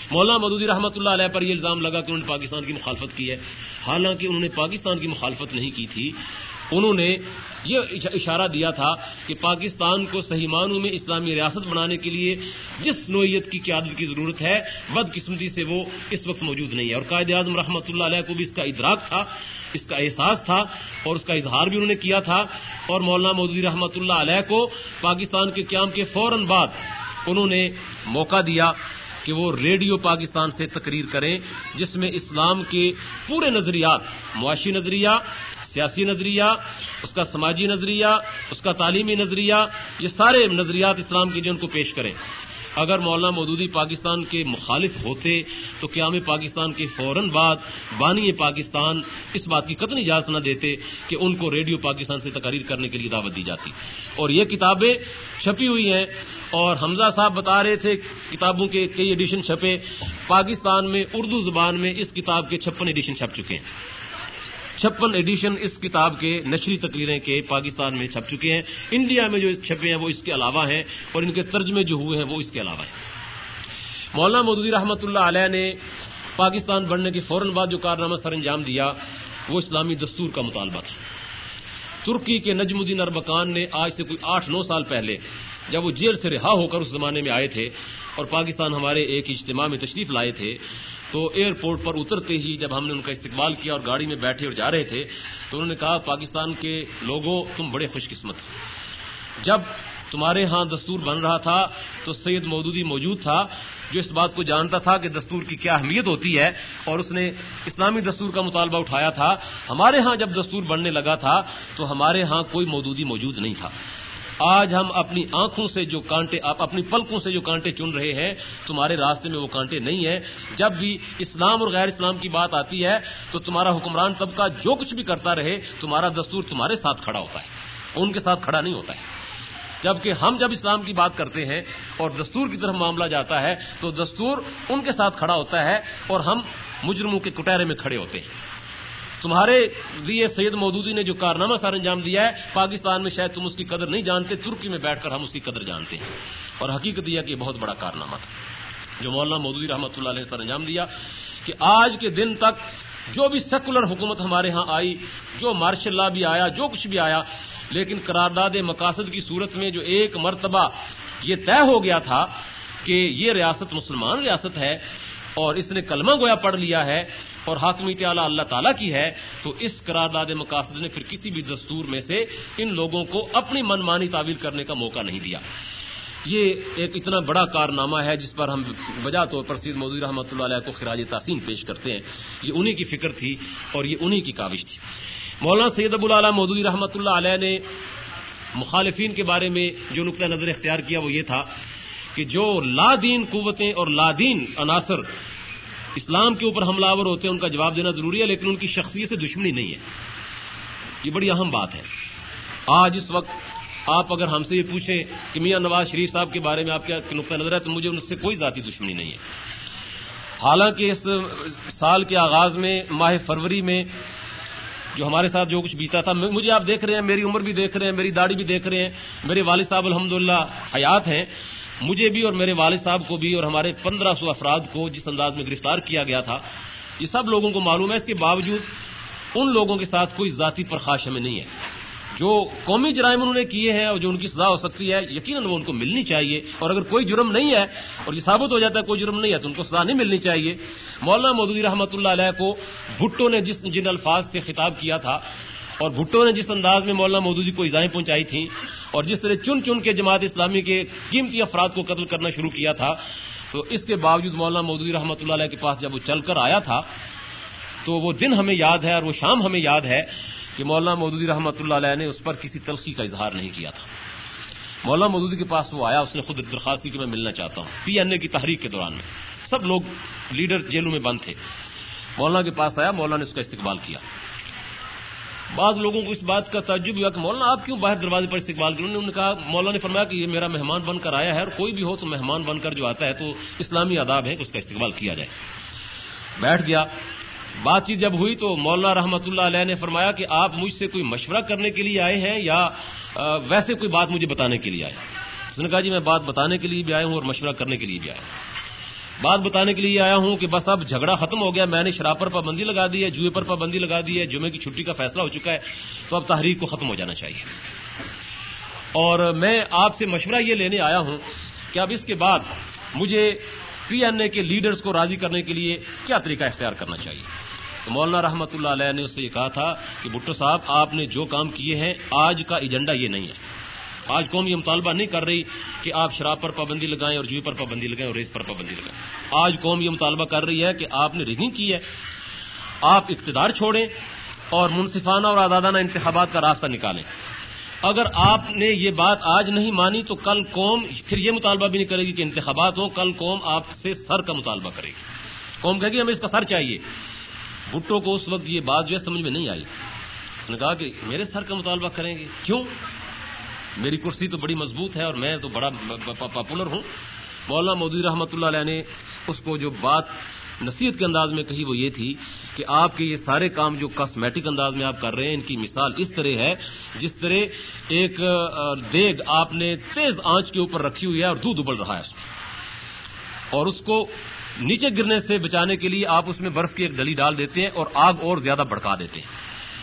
مولانا مودودی رحمۃ اللہ علیہ پر یہ الزام لگا کہ انہوں نے پاکستان کی مخالفت کی ہے، حالانکہ انہوں نے پاکستان کی مخالفت نہیں کی تھی. انہوں نے یہ اشارہ دیا تھا کہ پاکستان کو صحیح معنوں میں اسلامی ریاست بنانے کے لیے جس نوعیت کی قیادت کی ضرورت ہے بدقسمتی سے وہ اس وقت موجود نہیں ہے. اور قائد اعظم رحمۃ اللہ علیہ کو بھی اس کا ادراک تھا، اس کا احساس تھا اور اس کا اظہار بھی انہوں نے کیا تھا. اور مولانا مودودی رحمۃ اللہ علیہ کو پاکستان کے قیام کے فوراً بعد انہوں نے موقع دیا کہ وہ ریڈیو پاکستان سے تقریر کریں جس میں اسلام کے پورے نظریات، معاشی نظریہ، سیاسی نظریہ، اس کا سماجی نظریہ، اس کا تعلیمی نظریہ، یہ سارے نظریات اسلام کے جو ان کو پیش کریں. اگر مولانا مودودی پاکستان کے مخالف ہوتے تو قیام پاکستان کے فوراً بعد بانی پاکستان اس بات کی قطعی اجازت نہ دیتے کہ ان کو ریڈیو پاکستان سے تقریر کرنے کے لیے دعوت دی جاتی. اور یہ کتابیں چھپی ہوئی ہیں اور حمزہ صاحب بتا رہے تھے کتابوں کے کئی ایڈیشن چھپے. پاکستان میں اردو زبان میں اس کتاب کے 56 ایڈیشن چھپ چکے ہیں. 56 ایڈیشن اس کتاب کے نشری تقریریں کے پاکستان میں چھپ چکے ہیں. انڈیا میں جو چھپے ہیں وہ اس کے علاوہ ہیں اور ان کے ترجمے جو ہوئے ہیں وہ اس کے علاوہ ہیں. مولانا مودودی رحمۃ اللہ علیہ نے پاکستان بننے کے فوراً بعد جو کارنامہ سر انجام دیا وہ اسلامی دستور کا مطالبہ تھا. ترکی کے نجم الدین اربکان نے آج سے کوئی 8-9 سال پہلے جب وہ جیل سے رہا ہو کر اس زمانے میں آئے تھے اور پاکستان ہمارے ایک اجتماع میں تشریف لائے تھے تو ایئرپورٹ پر اترتے ہی جب ہم نے ان کا استقبال کیا اور گاڑی میں بیٹھے اور جا رہے تھے تو انہوں نے کہا پاکستان کے لوگوں تم بڑے خوش قسمت ہو. جب تمہارے ہاں دستور بن رہا تھا تو سید مودودی موجود تھا جو اس بات کو جانتا تھا کہ دستور کی کیا اہمیت ہوتی ہے اور اس نے اسلامی دستور کا مطالبہ اٹھایا تھا. ہمارے ہاں جب دستور بننے لگا تھا تو ہمارے ہاں کوئی مودودی موجود نہیں تھا. آج ہم اپنی آنکھوں سے جو کانٹے، آپ اپنی پلکوں سے جو کانٹے چن رہے ہیں تمہارے راستے میں وہ کانٹے نہیں ہیں. جب بھی اسلام اور غیر اسلام کی بات آتی ہے تو تمہارا حکمران طبقہ جو کچھ بھی کرتا رہے تمہارا دستور تمہارے ساتھ کھڑا ہوتا ہے، ان کے ساتھ کھڑا نہیں ہوتا ہے. جبکہ ہم جب اسلام کی بات کرتے ہیں اور دستور کی طرف معاملہ جاتا ہے تو دستور ان کے ساتھ کھڑا ہوتا ہے اور ہم مجرموں کے کٹہرے میں کھڑے ہوتے ہیں. تمہارے لیے سید مودودی نے جو کارنامہ سر انجام دیا ہے پاکستان میں شاید تم اس کی قدر نہیں جانتے، ترکی میں بیٹھ کر ہم اس کی قدر جانتے ہیں. اور حقیقت یہ کہ یہ بہت بڑا کارنامہ تھا جو مولانا مودودی رحمۃ اللہ علیہ نے سر انجام دیا کہ آج کے دن تک جو بھی سیکولر حکومت ہمارے ہاں آئی، جو مارشل لا بھی آیا، جو کچھ بھی آیا، لیکن قرارداد مقاصد کی صورت میں جو ایک مرتبہ یہ طے ہو گیا تھا کہ یہ ریاست مسلمان ریاست ہے اور اس نے کلمہ گویا پڑھ لیا ہے اور حاکمیت اعلیٰ اللہ تعالیٰ کی ہے، تو اس قرارداد مقاصد نے پھر کسی بھی دستور میں سے ان لوگوں کو اپنی من مانی تعویل کرنے کا موقع نہیں دیا. یہ ایک اتنا بڑا کارنامہ ہے جس پر ہم بجا طور پر سید مودودی رحمۃ اللہ علیہ کو خراج تحسین پیش کرتے ہیں. یہ انہی کی فکر تھی اور یہ انہی کی کاوش تھی. مولانا سید ابو الاعلیٰ مودودی رحمۃ اللہ علیہ نے مخالفین کے بارے میں جو نقطہ نظر اختیار کیا وہ یہ تھا کہ جو لا دین قوتیں اور لا دین عناصر اسلام کے اوپر حملہ آور ہوتے ہیں ان کا جواب دینا ضروری ہے، لیکن ان کی شخصیت سے دشمنی نہیں ہے. یہ بڑی اہم بات ہے. آج اس وقت آپ اگر ہم سے یہ پوچھیں کہ میاں نواز شریف صاحب کے بارے میں آپ کیا نقطہ نظر ہے تو مجھے ان سے کوئی ذاتی دشمنی نہیں ہے. حالانکہ اس سال کے آغاز میں ماہ فروری میں جو ہمارے ساتھ جو کچھ بیتا تھا، مجھے آپ دیکھ رہے ہیں، میری عمر بھی دیکھ رہے ہیں، میری داڑھی بھی دیکھ رہے ہیں، میرے والد صاحب الحمدللہ حیات ہیں. مجھے بھی اور میرے والد صاحب کو بھی اور ہمارے 1500 افراد کو جس انداز میں گرفتار کیا گیا تھا یہ سب لوگوں کو معلوم ہے. اس کے باوجود ان لوگوں کے ساتھ کوئی ذاتی پرخاش ہمیں نہیں ہے. جو قومی جرائم انہوں نے کیے ہیں اور جو ان کی سزا ہو سکتی ہے یقیناً وہ ان کو ملنی چاہیے، اور اگر کوئی جرم نہیں ہے اور یہ ثابت ہو جاتا ہے کوئی جرم نہیں ہے تو ان کو سزا نہیں ملنی چاہیے. مولانا مودودی رحمۃ اللہ علیہ کو بھٹو نے جن الفاظ سے خطاب کیا تھا اور بھٹو نے جس انداز میں مولانا مودودی کو ایذائیں پہنچائی تھیں اور جس طرح چن چن کے جماعت اسلامی کے قیمتی افراد کو قتل کرنا شروع کیا تھا، تو اس کے باوجود مولانا مودودی رحمۃ اللہ علیہ کے پاس جب وہ چل کر آیا تھا تو وہ دن ہمیں یاد ہے اور وہ شام ہمیں یاد ہے کہ مولانا مودودی رحمۃ اللہ علیہ نے اس پر کسی تلخی کا اظہار نہیں کیا تھا. مولانا مودودی کے پاس وہ آیا، اس نے خود درخواست کی کہ میں ملنا چاہتا ہوں. PNA کی تحریک کے دوران میں سب لوگ لیڈر جیلوں میں بند تھے. مولانا کے پاس آیا، مولانا نے اس کا استقبال کیا. بعض لوگوں کو اس بات کا تعجب ہوا کہ مولانا آپ کیوں باہر دروازے پر استقبال کریں؟ انہوں نے کہا، مولانا نے فرمایا کہ یہ میرا مہمان بن کر آیا ہے اور کوئی بھی ہو تو مہمان بن کر جو آتا ہے تو اسلامی آداب ہے کہ اس کا استقبال کیا جائے. بیٹھ گیا. بات چیت جب ہوئی تو مولانا رحمۃ اللہ علیہ نے فرمایا کہ آپ مجھ سے کوئی مشورہ کرنے کے لیے آئے ہیں یا ویسے کوئی بات مجھے بتانے کے لیے آئے؟ اس نے کہا جی میں بات بتانے کے لیے بھی آیا ہوں اور مشورہ کرنے کے لیے بھی آیا ہوں. بات بتانے کے لیے آیا ہوں کہ بس اب جھگڑا ختم ہو گیا، میں نے شراب پر پابندی لگا دی ہے، جوئے پر پابندی لگا دی ہے، جمعے کی چھٹی کا فیصلہ ہو چکا ہے، تو اب تحریک کو ختم ہو جانا چاہیے۔ اور میں آپ سے مشورہ یہ لینے آیا ہوں کہ اب اس کے بعد مجھے پی این اے کے لیڈرز کو راضی کرنے کے لیے کیا طریقہ اختیار کرنا چاہیے۔ تو مولانا رحمت اللہ علیہ نے اس سے یہ کہا تھا کہ بھٹو صاحب، آپ نے جو کام کیے ہیں، آج کا ایجنڈا یہ نہیں ہے۔ آج قوم یہ مطالبہ نہیں کر رہی کہ آپ شراب پر پابندی لگائیں اور جوئے پر پابندی لگائیں اور ریس پر پابندی لگائیں۔ آج قوم یہ مطالبہ کر رہی ہے کہ آپ نے ریگنگ کی ہے، آپ اقتدار چھوڑیں اور منصفانہ اور آزادانہ انتخابات کا راستہ نکالیں۔ اگر آپ نے یہ بات آج نہیں مانی تو کل قوم پھر یہ مطالبہ بھی نہیں کرے گی کہ انتخابات ہوں، کل قوم آپ سے سر کا مطالبہ کرے گی۔ قوم کہے گی ہمیں اس کا سر چاہیے۔ بھٹو کو اس وقت یہ بات جو ہے سمجھ میں نہیں آئی، اس نے کہا کہ میرے سر کا مطالبہ کریں گے؟ کیوں؟ میری کرسی تو بڑی مضبوط ہے اور میں تو بڑا پاپولر ہوں۔ مولانا مودودی رحمۃ اللہ علیہ نے اس کو جو بات نصیحت کے انداز میں کہی وہ یہ تھی کہ آپ کے یہ سارے کام جو کاسمیٹک انداز میں آپ کر رہے ہیں، ان کی مثال اس طرح ہے جس طرح ایک دیگ آپ نے تیز آنچ کے اوپر رکھی ہوئی ہے اور دودھ ابل رہا ہے اس میں، اور اس کو نیچے گرنے سے بچانے کے لیے آپ اس میں برف کی ایک ڈلی ڈال دیتے ہیں اور آگ اور زیادہ بھڑکا دیتے ہیں۔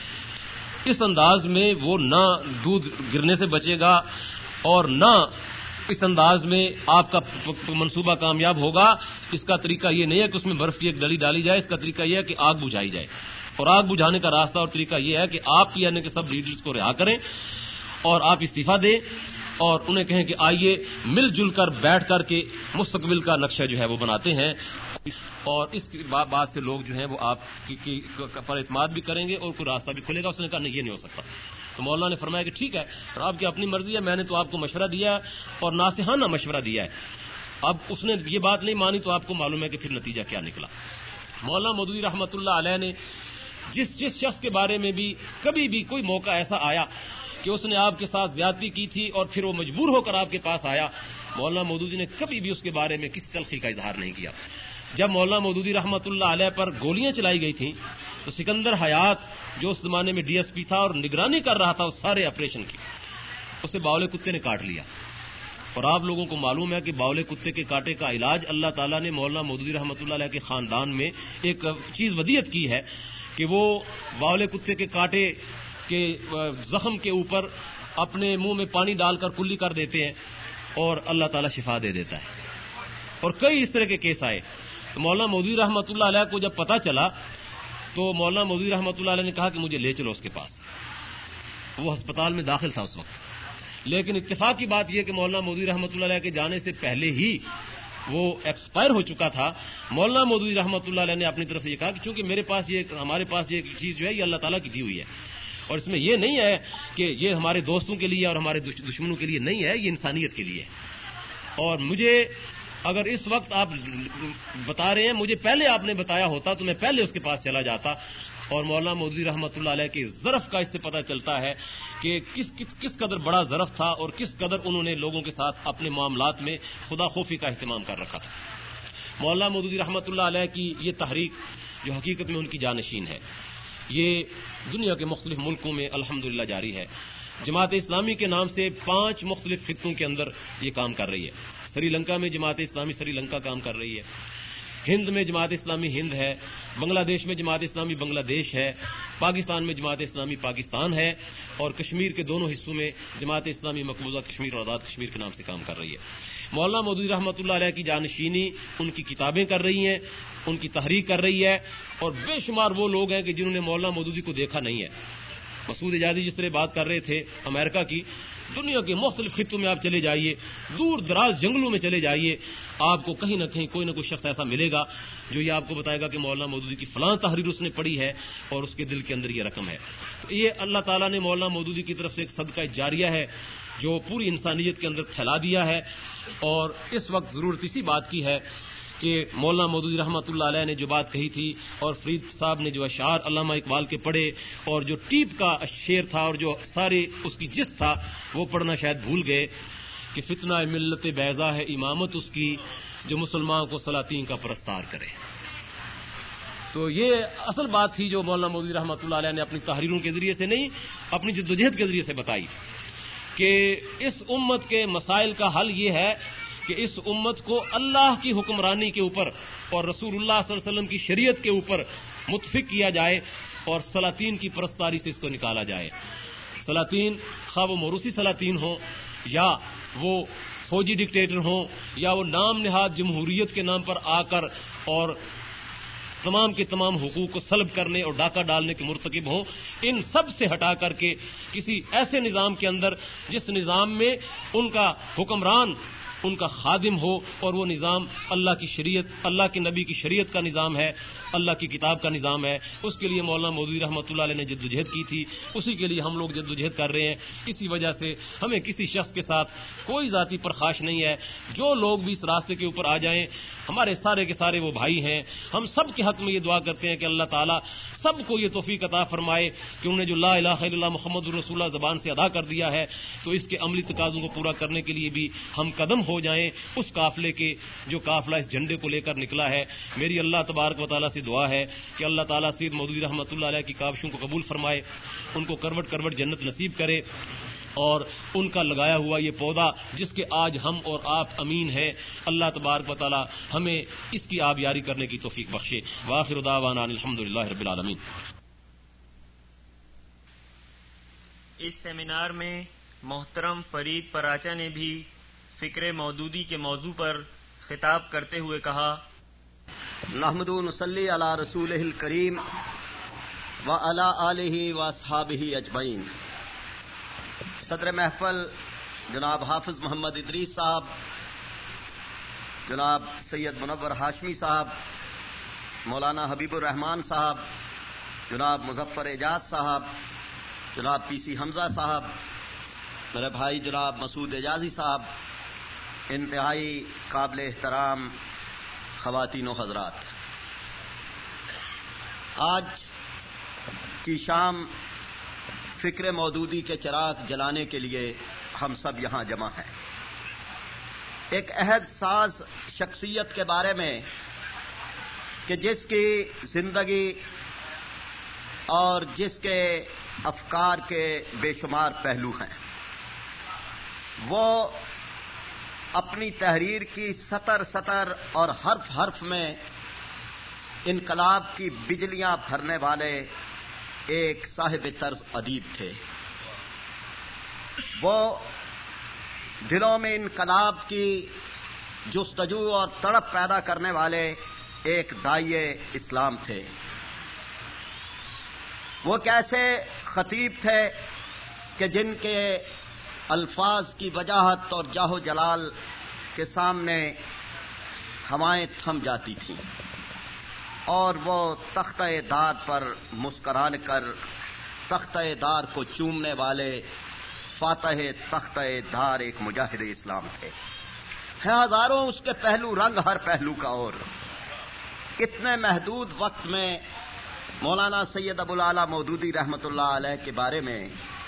اس انداز میں وہ نہ دودھ گرنے سے بچے گا اور نہ اس انداز میں آپ کا منصوبہ کامیاب ہوگا۔ اس کا طریقہ یہ نہیں ہے کہ اس میں برف کی ایک ڈلی ڈالی جائے، اس کا طریقہ یہ ہے کہ آگ بجھائی جائے، اور آگ بجھانے کا راستہ اور طریقہ یہ ہے کہ آپ پی این اے کے سب لیڈرز کو رہا کریں اور آپ استعفیٰ دیں اور انہیں کہیں کہ آئیے مل جل کر بیٹھ کر کے مستقبل کا نقشہ جو ہے وہ بناتے ہیں، اور اس بات سے لوگ جو ہیں وہ آپ کی پر اعتماد بھی کریں گے اور کوئی راستہ بھی کھلے گا۔ اس نے کہا نہیں، یہ نہیں ہو سکتا۔ تو مولانا نے فرمایا کہ ٹھیک ہے، اور آپ کی اپنی مرضی ہے، میں نے تو آپ کو مشورہ دیا اور ناصحانہ مشورہ دیا ہے۔ اب اس نے یہ بات نہیں مانی تو آپ کو معلوم ہے کہ پھر نتیجہ کیا نکلا۔ مولانا مودودی رحمۃ اللہ علیہ نے جس شخص کے بارے میں بھی کبھی بھی کوئی موقع ایسا آیا کہ اس نے آپ کے ساتھ زیادتی کی تھی اور پھر وہ مجبور ہو کر آپ کے پاس آیا، مولانا مودودی نے کبھی بھی اس کے بارے میں کسی تلخی کا اظہار نہیں کیا۔ جب مولانا مودودی رحمۃ اللہ علیہ پر گولیاں چلائی گئی تھیں تو سکندر حیات جو اس زمانے میں ڈی ایس پی تھا اور نگرانی کر رہا تھا اس سارے آپریشن کی، اسے باولے کتے نے کاٹ لیا۔ اور آپ لوگوں کو معلوم ہے کہ باولے کتے کے کاٹے کا علاج اللہ تعالیٰ نے مولانا مودودی رحمۃ اللہ علیہ کے خاندان میں ایک چیز ودیعت کی ہے کہ وہ باولے کتے کے کاٹے کے زخم کے اوپر اپنے منہ میں پانی ڈال کر کلی کر دیتے ہیں اور اللہ تعالیٰ شفا دے دیتا ہے۔ اور کئی اس طرح کے کیس آئے۔ تو مولانا مودودی رحمۃ اللہ علیہ کو جب پتہ چلا تو مولانا مودودی رحمۃ اللہ علیہ نے کہا کہ مجھے لے چلو اس کے پاس۔ وہ ہسپتال میں داخل تھا اس وقت، لیکن اتفاق کی بات یہ کہ مولانا مودودی رحمۃ اللہ علیہ کے جانے سے پہلے ہی وہ ایکسپائر ہو چکا تھا۔ مولانا مودودی رحمۃ اللہ علیہ نے اپنی طرف سے یہ کہا کہ چونکہ ہمارے پاس یہ چیز جو ہے یہ اللہ تعالیٰ کی دی ہوئی ہے، اور اس میں یہ نہیں ہے کہ یہ ہمارے دوستوں کے لیے اور ہمارے دشمنوں کے لیے نہیں ہے، یہ انسانیت کے لیے ہے۔ اور مجھے اگر اس وقت آپ بتا رہے ہیں، مجھے پہلے آپ نے بتایا ہوتا تو میں پہلے اس کے پاس چلا جاتا۔ اور مولانا مودودی رحمۃ اللہ علیہ کے ظرف کا اس سے پتہ چلتا ہے کہ کس قدر بڑا ظرف تھا اور کس قدر انہوں نے لوگوں کے ساتھ اپنے معاملات میں خدا خوفی کا اہتمام کر رکھا تھا۔ مولانا مودودی رحمۃ اللہ علیہ کی یہ تحریک جو حقیقت میں ان کی جانشین ہے، یہ دنیا کے مختلف ملکوں میں الحمدللہ جاری ہے۔ جماعت اسلامی کے نام سے 5 مختلف خطوں کے اندر یہ کام کر رہی ہے۔ سری لنکا میں جماعت اسلامی سری لنکا کام کر رہی ہے، ہند میں جماعت اسلامی ہند ہے، بنگلہ دیش میں جماعت اسلامی بنگلہ دیش ہے، پاکستان میں جماعت اسلامی پاکستان ہے، اور کشمیر کے دونوں حصوں میں جماعت اسلامی مقبوضہ کشمیر اور آزاد کشمیر کے نام سے کام کر رہی ہے۔ مولانا مودودی رحمۃ اللہ علیہ کی جانشینی ان کی کتابیں کر رہی ہیں، ان کی تحریک کر رہی ہے، اور بے شمار وہ لوگ ہیں کہ جنہوں نے مولانا مودودی کو دیکھا نہیں ہے۔ مسعود اجازی جس طرح بات کر رہے تھے امریکہ کی، دنیا کے مختلف خطوں میں آپ چلے جائیے، دور دراز جنگلوں میں چلے جائیے، آپ کو کہیں نہ کہیں کوئی نہ کوئی شخص ایسا ملے گا جو یہ آپ کو بتائے گا کہ مولانا مودودی کی فلاں تحریر اس نے پڑھی ہے اور اس کے دل کے اندر یہ رقم ہے۔ تو یہ اللہ تعالیٰ نے مولانا مودودی کی طرف سے ایک صدقہ جاریہ ہے جو پوری انسانیت کے اندر پھیلا دیا ہے، اور اس وقت ضرورت اسی بات کی ہے کہ مولانا مودودی رحمۃ اللہ علیہ نے جو بات کہی تھی اور فرید صاحب نے جو اشعار علامہ اقبال کے پڑھے اور جو ٹیپ کا شعر تھا اور جو سارے اس کی جس تھا وہ پڑھنا شاید بھول گئے کہ فتنہ ملت بیضا ہے امامت اس کی جو مسلمان کو سلاطین کا پرستار کرے۔ تو یہ اصل بات تھی جو مولانا مودودی رحمۃ اللہ علیہ نے اپنی تحریروں کے ذریعے سے نہیں، اپنی جدوجہد کے ذریعے سے بتائی کہ اس امت کے مسائل کا حل یہ ہے کہ اس امت کو اللہ کی حکمرانی کے اوپر اور رسول اللہ صلی اللہ علیہ وسلم کی شریعت کے اوپر متفق کیا جائے اور سلاطین کی پرستاری سے اس کو نکالا جائے. سلاطین خواہ وہ موروثی سلاطین ہوں یا وہ فوجی ڈکٹیٹر ہوں یا وہ نام نہاد جمہوریت کے نام پر آ کر اور تمام کے تمام حقوق کو سلب کرنے اور ڈاکہ ڈالنے کے مرتکب ہوں، ان سب سے ہٹا کر کے کسی ایسے نظام کے اندر جس نظام میں ان کا حکمران ان کا خادم ہو اور وہ نظام اللہ کی شریعت، اللہ کے نبی کی شریعت کا نظام ہے، اللہ کی کتاب کا نظام ہے. اس کے لیے مولانا مودودی رحمۃ اللہ علیہ نے جدوجہد کی تھی، اسی کے لیے ہم لوگ جدوجہد کر رہے ہیں. اسی وجہ سے ہمیں کسی شخص کے ساتھ کوئی ذاتی پرخاش نہیں ہے. جو لوگ بھی اس راستے کے اوپر آ جائیں ہمارے سارے کے سارے وہ بھائی ہیں. ہم سب کے حق میں یہ دعا کرتے ہیں کہ اللہ تعالیٰ سب کو یہ توفیق عطا فرمائے کہ انہوں نے جو لا الہ الا اللہ محمد رسول اللہ زبان سے ادا کر دیا ہے تو اس کے عملی تقاضوں کو پورا کرنے کے لیے بھی ہم قدم ہو جائیں اس قافلے کے جو قافلہ اس جھنڈے کو لے کر نکلا ہے. میری اللہ تبارک و تعالیٰ سے دعا ہے کہ اللہ تعالیٰ سید مودودی رحمۃ اللہ علیہ کی کاوشوں کو قبول فرمائے، ان کو کروٹ کروٹ جنت نصیب کرے اور ان کا لگایا ہوا یہ پودا جس کے آج ہم اور آپ امین ہیں، اللہ تبارک و تعالی ہمیں اس کی آبیاری کرنے کی توفیق بخشے. وآخر دعوانا الحمدللہ رب العالمین. اس سیمینار میں محترم فرید پراچا نے بھی فکر مودودی کے موضوع پر خطاب کرتے ہوئے کہا: نحمد و نصلی علی رسولہ الکریم وعلی آلہ واصحابہ اجمعین. صدر محفل جناب حافظ محمد ادریس صاحب، جناب سید منور ہاشمی صاحب، مولانا حبیب الرحمان صاحب، جناب مظفر اعجاز صاحب، جناب پی سی حمزہ صاحب، میرے بھائی جناب مسعود اعجازی صاحب، انتہائی قابل احترام خواتین و حضرات، آج کی شام فکر مودودی کے چراغ جلانے کے لیے ہم سب یہاں جمع ہیں. ایک عہد ساز شخصیت کے بارے میں کہ جس کی زندگی اور جس کے افکار کے بے شمار پہلو ہیں، وہ اپنی تحریر کی سطر سطر اور حرف حرف میں انقلاب کی بجلیاں بھرنے والے ایک صاحب طرز ادیب تھے. وہ دلوں میں انقلاب کی جستجو اور تڑپ پیدا کرنے والے ایک داعیے اسلام تھے. وہ کیسے خطیب تھے کہ جن کے الفاظ کی وجاہت اور جاہ و جلال کے سامنے ہوائیں تھم جاتی تھیں اور وہ تختہ دار پر مسکران کر تختہ دار کو چومنے والے فاتح تختہ دار ایک مجاہد اسلام تھے. ہیں ہزاروں اس کے پہلو، رنگ ہر پہلو کا. اور اتنے محدود وقت میں مولانا سید ابو الاعلیٰ مودودی رحمۃ اللہ علیہ کے بارے میں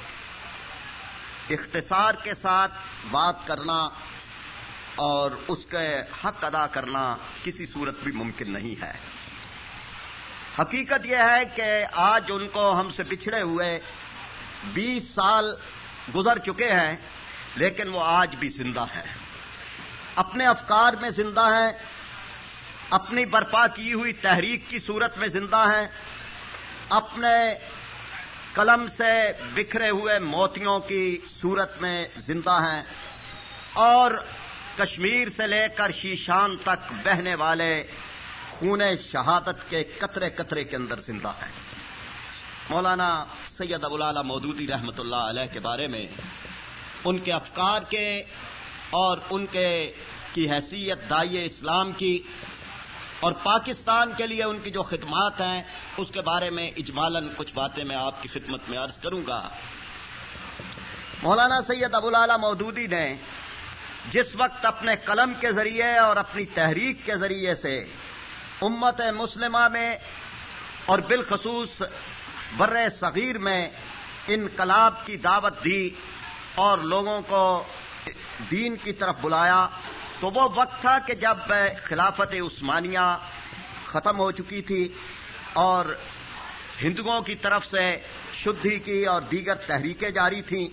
اختصار کے ساتھ بات کرنا اور اس کے حق ادا کرنا کسی صورت بھی ممکن نہیں ہے. حقیقت یہ ہے کہ آج ان کو ہم سے بچھڑے ہوئے 20 سال گزر چکے ہیں، لیکن وہ آج بھی زندہ ہیں، اپنے افکار میں زندہ ہیں، اپنی برپا کی ہوئی تحریک کی صورت میں زندہ ہیں، اپنے قلم سے بکھرے ہوئے موتیوں کی صورت میں زندہ ہیں اور کشمیر سے لے کر شیشان تک بہنے والے خون شہادت کے قطرے قطرے کے اندر زندہ ہیں. مولانا سید ابو الاعلیٰ مودودی رحمۃ اللہ علیہ کے بارے میں ان کے افکار کے اور ان کے کی حیثیت داعیے اسلام کی اور پاکستان کے لیے ان کی جو خدمات ہیں اس کے بارے میں اجمالاً کچھ باتیں میں آپ کی خدمت میں عرض کروں گا. مولانا سید ابو الاعلیٰ مودودی نے جس وقت اپنے قلم کے ذریعے اور اپنی تحریک کے ذریعے سے امت مسلمہ میں اور بالخصوص بر صغیر میں انقلاب کی دعوت دی اور لوگوں کو دین کی طرف بلایا، تو وہ وقت تھا کہ جب خلافت عثمانیہ ختم ہو چکی تھی اور ہندوؤں کی طرف سے شدھی کی اور دیگر تحریکیں جاری تھیں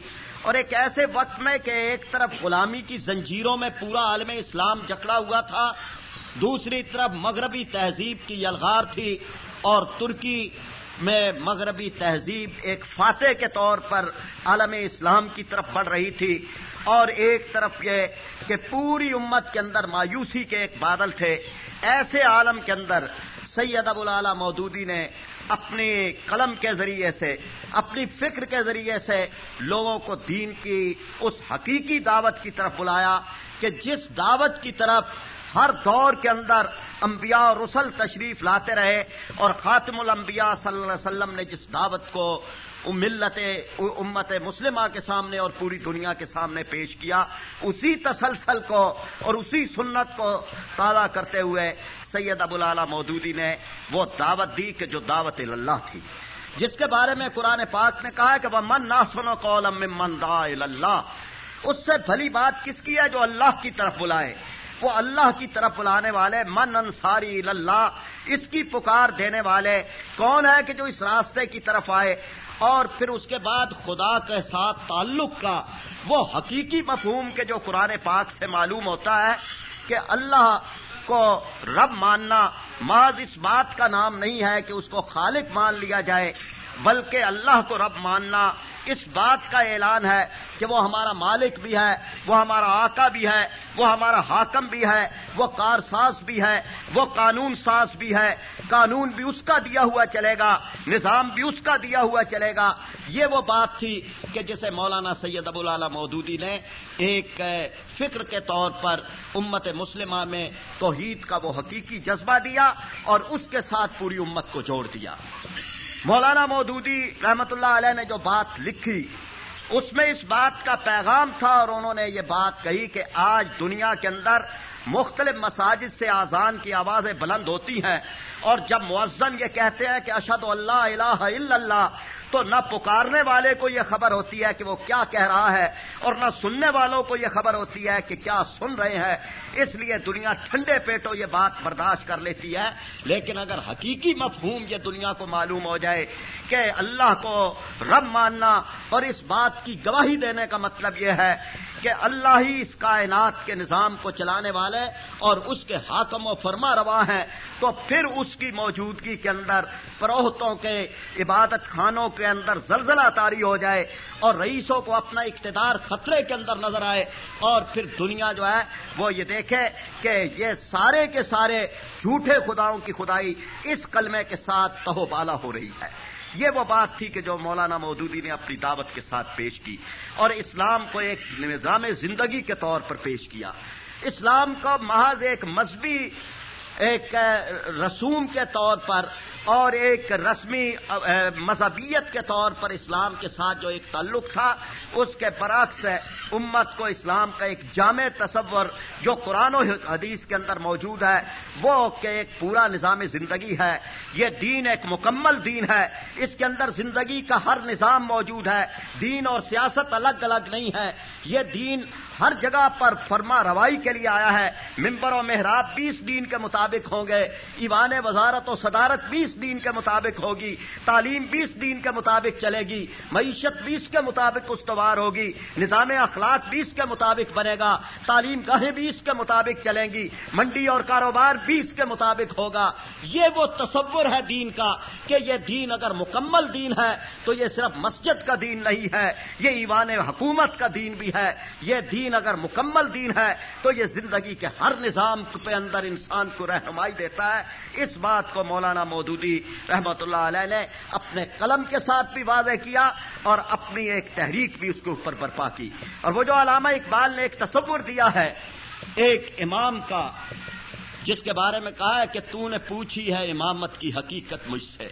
اور ایک ایسے وقت میں کہ ایک طرف غلامی کی زنجیروں میں پورا عالم اسلام جکڑا ہوا تھا، دوسری طرف مغربی تہذیب کی یلغار تھی، اور ترکی میں مغربی تہذیب ایک فاتح کے طور پر عالم اسلام کی طرف بڑھ رہی تھی، اور ایک طرف یہ کہ پوری امت کے اندر مایوسی کے ایک بادل تھے۔ ایسے عالم کے اندر سید ابو الاعلی مودودی نے اپنی قلم کے ذریعے سے، اپنی فکر کے ذریعے سے لوگوں کو دین کی اس حقیقی دعوت کی طرف بلایا کہ جس دعوت کی طرف ہر دور کے اندر انبیاء اور رسل تشریف لاتے رہے، اور خاتم الانبیاء صلی اللہ علیہ وسلم نے جس دعوت کو امت مسلمہ کے سامنے اور پوری دنیا کے سامنے پیش کیا، اسی تسلسل کو اور اسی سنت کو تازہ کرتے ہوئے سید ابو الاعلی مودودی نے وہ دعوت دی کہ جو دعوت اللہ تھی، جس کے بارے میں قرآن پاک نے کہا ہے کہ وَمَنْ أَحْسَنُ قَوْلًا مِّمَّنْ دَعَا إِلَى اللَّهِ، اس سے بھلی بات کس کی ہے جو اللہ کی طرف بلائے، وہ اللہ کی طرف بلانے والے، من انصاری اللہ، اس کی پکار دینے والے کون ہے کہ جو اس راستے کی طرف آئے۔ اور پھر اس کے بعد خدا کے ساتھ تعلق کا وہ حقیقی مفہوم کے جو قرآن پاک سے معلوم ہوتا ہے کہ اللہ کو رب ماننا محض اس بات کا نام نہیں ہے کہ اس کو خالق مان لیا جائے، بلکہ اللہ کو رب ماننا اس بات کا اعلان ہے کہ وہ ہمارا مالک بھی ہے، وہ ہمارا آقا بھی ہے، وہ ہمارا حاکم بھی ہے، وہ کارساز بھی ہے، وہ قانون ساز بھی ہے، قانون بھی اس کا دیا ہوا چلے گا، نظام بھی اس کا دیا ہوا چلے گا۔ یہ وہ بات تھی کہ جسے مولانا سید ابو الاعلی مودودی نے ایک فکر کے طور پر امت مسلمہ میں توحید کا وہ حقیقی جذبہ دیا اور اس کے ساتھ پوری امت کو جوڑ دیا۔ مولانا مودودی رحمت اللہ علیہ نے جو بات لکھی اس میں اس بات کا پیغام تھا، اور انہوں نے یہ بات کہی کہ آج دنیا کے اندر مختلف مساجد سے اذان کی آوازیں بلند ہوتی ہیں، اور جب مؤذن یہ کہتے ہیں کہ اشہد ان لا الہ الا اللہ، تو نہ پکارنے والے کو یہ خبر ہوتی ہے کہ وہ کیا کہہ رہا ہے، اور نہ سننے والوں کو یہ خبر ہوتی ہے کہ کیا سن رہے ہیں۔ اس لیے دنیا ٹھنڈے پیٹوں یہ بات برداشت کر لیتی ہے، لیکن اگر حقیقی مفہوم یہ دنیا کو معلوم ہو جائے کہ اللہ کو رب ماننا اور اس بات کی گواہی دینے کا مطلب یہ ہے کہ اللہ ہی اس کائنات کے نظام کو چلانے والے اور اس کے حاکم و فرما روا ہیں، تو پھر اس کی موجودگی کے اندر پروہتوں کے عبادت خانوں کے اندر زلزلہ طاری ہو جائے اور رئیسوں کو اپنا اقتدار خطرے کے اندر نظر آئے، اور پھر دنیا جو ہے وہ یہ دیکھے کہ یہ سارے کے سارے جھوٹے خداؤں کی خدائی اس کلمے کے ساتھ تہو بالا ہو رہی ہے۔ یہ وہ بات تھی کہ جو مولانا مودودی نے اپنی دعوت کے ساتھ پیش کی اور اسلام کو ایک نظام زندگی کے طور پر پیش کیا۔ اسلام کو محض ایک مذہبی ایک رسوم کے طور پر اور ایک رسمی مذہبیت کے طور پر اسلام کے ساتھ جو ایک تعلق تھا، اس کے برعکس امت کو اسلام کا ایک جامع تصور جو قرآن و حدیث کے اندر موجود ہے وہ کہ ایک پورا نظام زندگی ہے۔ یہ دین ایک مکمل دین ہے، اس کے اندر زندگی کا ہر نظام موجود ہے، دین اور سیاست الگ الگ نہیں ہے۔ یہ دین ہر جگہ پر فرما روائی کے لیے آیا ہے۔ ممبر و محراب 20 دین کے مطابق ہوں گے، ایوان وزارت و صدارت 20 دین کے مطابق ہوگی، تعلیم 20 دین کے مطابق چلے گی، معیشت 20 کے مطابق استوار ہوگی، نظام اخلاق 20 کے مطابق بنے گا، تعلیم گاہیں 20 کے مطابق چلیں گی، منڈی اور کاروبار 20 کے مطابق ہوگا۔ یہ وہ تصور ہے دین کا کہ یہ دین اگر مکمل دین ہے تو یہ صرف مسجد کا دین نہیں ہے، یہ ایوان حکومت کا دین بھی ہے۔ یہ دین اگر مکمل دین ہے تو یہ زندگی کے ہر نظام پہ اندر انسان کو رہنمائی دیتا ہے۔ اس بات کو مولانا مودودی رحمت اللہ علیہ نے اپنے قلم کے ساتھ بھی واضح کیا اور اپنی ایک تحریک بھی اس کے اوپر برپا کی۔ اور وہ جو علامہ اقبال نے ایک تصور دیا ہے ایک امام کا، جس کے بارے میں کہا ہے کہ تو نے پوچھی ہے امامت کی حقیقت مجھ سے،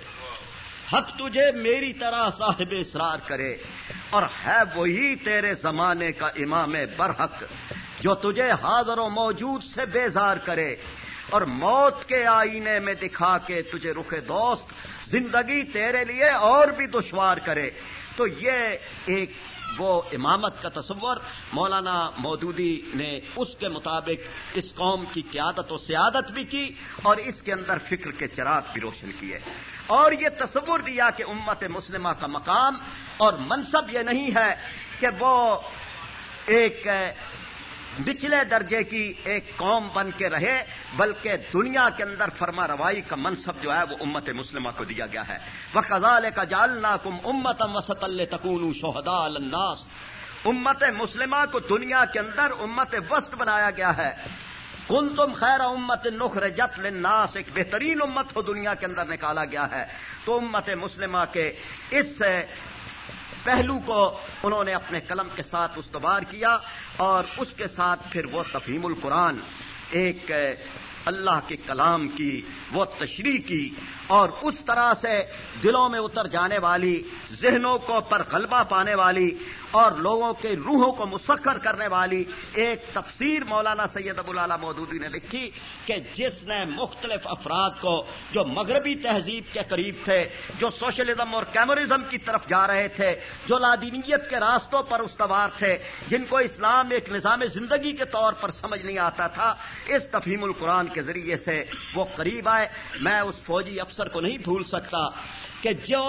حق تجھے میری طرح صاحب اسرار کرے، اور ہے وہی تیرے زمانے کا امام برحق جو تجھے حاضر و موجود سے بیزار کرے، اور موت کے آئینے میں دکھا کے تجھے رخ دوست زندگی تیرے لیے اور بھی دشوار کرے۔ تو یہ ایک وہ امامت کا تصور مولانا مودودی نے اس کے مطابق اس قوم کی قیادت و سیادت بھی کی اور اس کے اندر فکر کے چراغ بھی روشن کیے، اور یہ تصور دیا کہ امت مسلمہ کا مقام اور منصب یہ نہیں ہے کہ وہ ایک نچلے درجے کی ایک قوم بن کے رہے، بلکہ دنیا کے اندر فرما روائی کا منصب جو ہے وہ امت مسلمہ کو دیا گیا ہے۔ وَكَذَلِكَ جَعَلْنَاكُمْ أُمَّةً وَسَطًا لِتَكُونُوا شُهَدَاءَ عَلَى النَّاسِ، امت مسلمہ کو دنیا کے اندر امت وسط بنایا گیا ہے۔ کنتم خیر امت اخرجت للناس، ایک بہترین امت کو دنیا کے اندر نکالا گیا ہے۔ تو امت مسلمہ کے اس پہلو کو انہوں نے اپنے قلم کے ساتھ استوار کیا، اور اس کے ساتھ پھر وہ تفہیم القرآن، ایک اللہ کے کلام کی وہ تشریح کی، اور اس طرح سے دلوں میں اتر جانے والی، ذہنوں کو پر غلبہ پانے والی اور لوگوں کے روحوں کو مسخر کرنے والی ایک تفسیر مولانا سید ابو الاعلی مودودی نے لکھی، کہ جس نے مختلف افراد کو جو مغربی تہذیب کے قریب تھے، جو سوشلزم اور کیمورزم کی طرف جا رہے تھے، جو لادینیت کے راستوں پر استوار تھے، جن کو اسلام ایک نظام زندگی کے طور پر سمجھ نہیں آتا تھا، اس تفہیم القرآن کے ذریعے سے وہ قریب آئے۔ میں اس فوجی افسر کو نہیں بھول سکتا کہ جو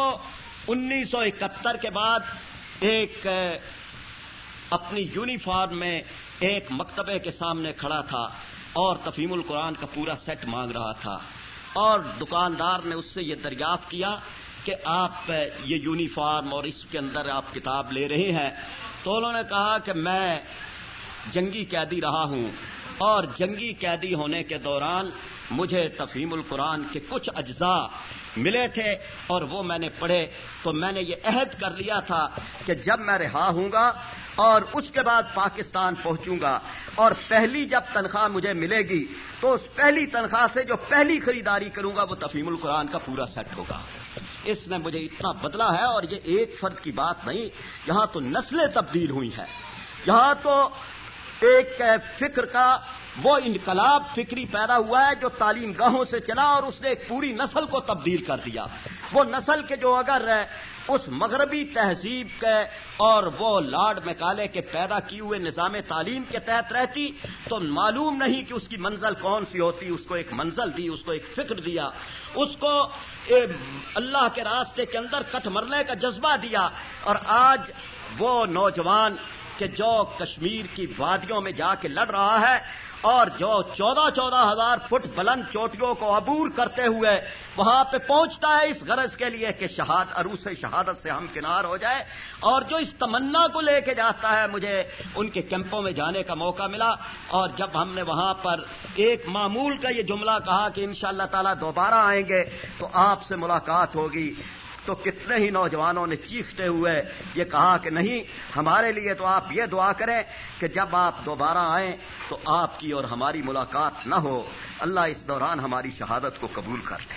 1971 کے بعد ایک اپنی یونیفارم میں ایک مکتبے کے سامنے کھڑا تھا اور تفہیم القرآن کا پورا سیٹ مانگ رہا تھا، اور دکاندار نے اس سے یہ دریافت کیا کہ آپ یہ یونیفارم اور اس کے اندر آپ کتاب لے رہے ہیں، تو انہوں نے کہا کہ میں جنگی قیدی رہا ہوں، اور جنگی قیدی ہونے کے دوران مجھے تفہیم القرآن کے کچھ اجزاء ملے تھے اور وہ میں نے پڑھے، تو میں نے یہ عہد کر لیا تھا کہ جب میں رہا ہوں گا اور اس کے بعد پاکستان پہنچوں گا، اور پہلی جب تنخواہ مجھے ملے گی تو اس پہلی تنخواہ سے جو پہلی خریداری کروں گا وہ تفہیم القرآن کا پورا سیٹ ہوگا۔ اس نے مجھے اتنا بدلا ہے، اور یہ ایک فرد کی بات نہیں، یہاں تو نسلیں تبدیل ہوئی ہیں، یہاں تو ایک فکر کا وہ انقلاب فکری پیدا ہوا ہے جو تعلیم گاہوں سے چلا، اور اس نے ایک پوری نسل کو تبدیل کر دیا۔ وہ نسل کے جو اگر اس مغربی تہذیب کے اور وہ لارڈ میکالے کے پیدا کیے ہوئے نظام تعلیم کے تحت رہتی تو معلوم نہیں کہ اس کی منزل کون سی ہوتی۔ اس کو ایک منزل دی، اس کو ایک فکر دیا، اس کو اللہ کے راستے کے اندر کٹ مرنے کا جذبہ دیا، اور آج وہ نوجوان کہ جو کشمیر کی وادیوں میں جا کے لڑ رہا ہے اور جو 14,000 فٹ بلند چوٹیوں کو عبور کرتے ہوئے وہاں پہ پہنچتا ہے اس غرض کے لیے کہ عروس شہادت سے ہم کنار ہو جائے، اور جو اس تمنا کو لے کے جاتا ہے، مجھے ان کے کیمپوں میں جانے کا موقع ملا، اور جب ہم نے وہاں پر ایک معمول کا یہ جملہ کہا کہ انشاءاللہ تعالی دوبارہ آئیں گے تو آپ سے ملاقات ہوگی، تو کتنے ہی نوجوانوں نے چیختے ہوئے یہ کہا کہ نہیں، ہمارے لیے تو آپ یہ دعا کریں کہ جب آپ دوبارہ آئیں تو آپ کی اور ہماری ملاقات نہ ہو، اللہ اس دوران ہماری شہادت کو قبول کر لے۔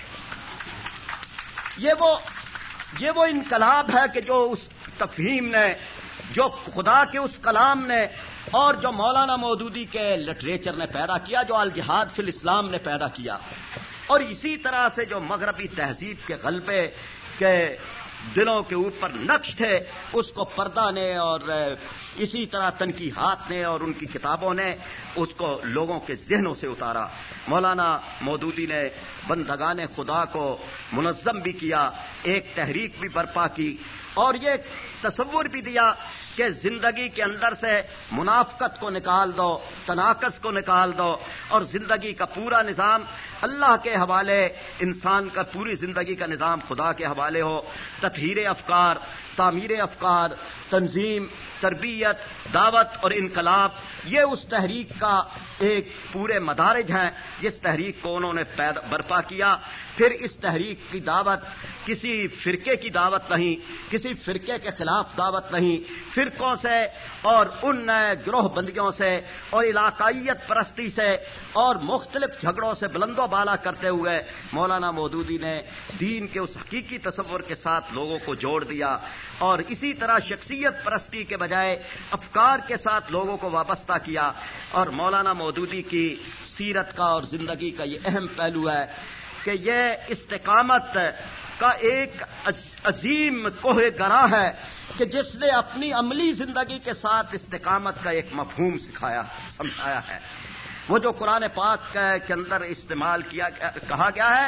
یہ وہ انقلاب ہے کہ جو اس تفہیم نے، جو خدا کے اس کلام نے، اور جو مولانا مودودی کے لٹریچر نے پیدا کیا، جو الجہاد فی الاسلام نے پیدا کیا، اور اسی طرح سے جو مغربی تہذیب کے غلبے کے دلوں کے اوپر نقش تھے اس کو پردہ نے اور اسی طرح تنقیحات نے اور ان کی کتابوں نے اس کو لوگوں کے ذہنوں سے اتارا۔ مولانا مودودی نے بندگان خدا کو منظم بھی کیا، ایک تحریک بھی برپا کی، اور یہ تصور بھی دیا کہ زندگی کے اندر سے منافقت کو نکال دو، تناقض کو نکال دو، اور زندگی کا پورا نظام اللہ کے حوالے، انسان کا پوری زندگی کا نظام خدا کے حوالے ہو۔ تطہیر افکار، تعمیر افکار، تنظیم، تربیت، دعوت اور انقلاب، یہ اس تحریک کا ایک پورے مدارج ہیں جس تحریک کو انہوں نے برپا کیا۔ پھر اس تحریک کی دعوت کسی فرقے کی دعوت نہیں، کسی فرقے کے خلاف دعوت نہیں، فرقوں سے اور ان گروہ بندیوں سے اور علاقائیت پرستی سے اور مختلف جھگڑوں سے بلند و بالا کرتے ہوئے مولانا مودودی نے دین کے اس حقیقی تصور کے ساتھ لوگوں کو جوڑ دیا، اور اسی طرح شخصیت پرستی کے بجائے افکار کے ساتھ لوگوں کو وابستہ کیا۔ اور مولانا مودودی کی سیرت کا اور زندگی کا یہ اہم پہلو ہے کہ یہ استقامت کا ایک عظیم کوہ گرا ہے کہ جس نے اپنی عملی زندگی کے ساتھ استقامت کا ایک مفہوم سمجھایا ہے۔ وہ جو قرآن پاک کے اندر استعمال کہا گیا ہے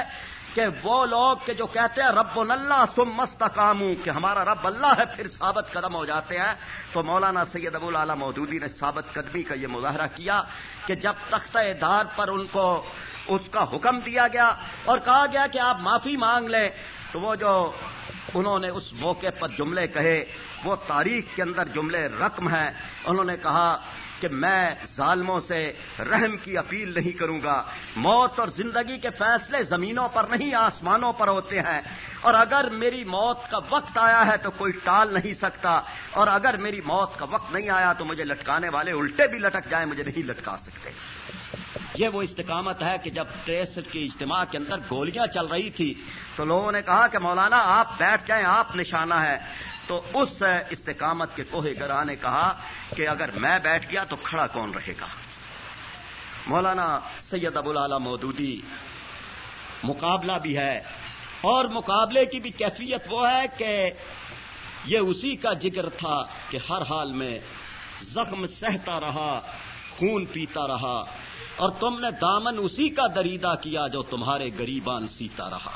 کہ وہ لوگ کہ جو کہتے ہیں ربنا اللہ ثم استقاموا، کہ ہمارا رب اللہ ہے، پھر ثابت قدم ہو جاتے ہیں. تو مولانا سید ابو الاعلی مودودی نے ثابت قدمی کا یہ مظاہرہ کیا کہ جب تختہ دار پر ان کو اس کا حکم دیا گیا اور کہا گیا کہ آپ معافی مانگ لیں، تو وہ جو انہوں نے اس موقع پر جملے کہے وہ تاریخ کے اندر جملے رقم ہیں. انہوں نے کہا کہ میں ظالموں سے رحم کی اپیل نہیں کروں گا، موت اور زندگی کے فیصلے زمینوں پر نہیں آسمانوں پر ہوتے ہیں، اور اگر میری موت کا وقت آیا ہے تو کوئی ٹال نہیں سکتا، اور اگر میری موت کا وقت نہیں آیا تو مجھے لٹکانے والے الٹے بھی لٹک جائیں، مجھے نہیں لٹکا سکتے. یہ وہ استقامت ہے کہ جب 63 کی اجتماع کے اندر گولیاں چل رہی تھی تو لوگوں نے کہا کہ مولانا آپ بیٹھ جائیں، آپ نشانہ ہے. تو اس استقامت کے کوہ گراں نے کہا کہ اگر میں بیٹھ گیا تو کھڑا کون رہے گا. مولانا سید ابو الاعلی مودودی مقابلہ بھی ہے، اور مقابلے کی بھی کیفیت وہ ہے کہ یہ اسی کا جگر تھا کہ ہر حال میں زخم سہتا رہا، خون پیتا رہا، اور تم نے دامن اسی کا دریدہ کیا جو تمہارے گریبان سیتا رہا.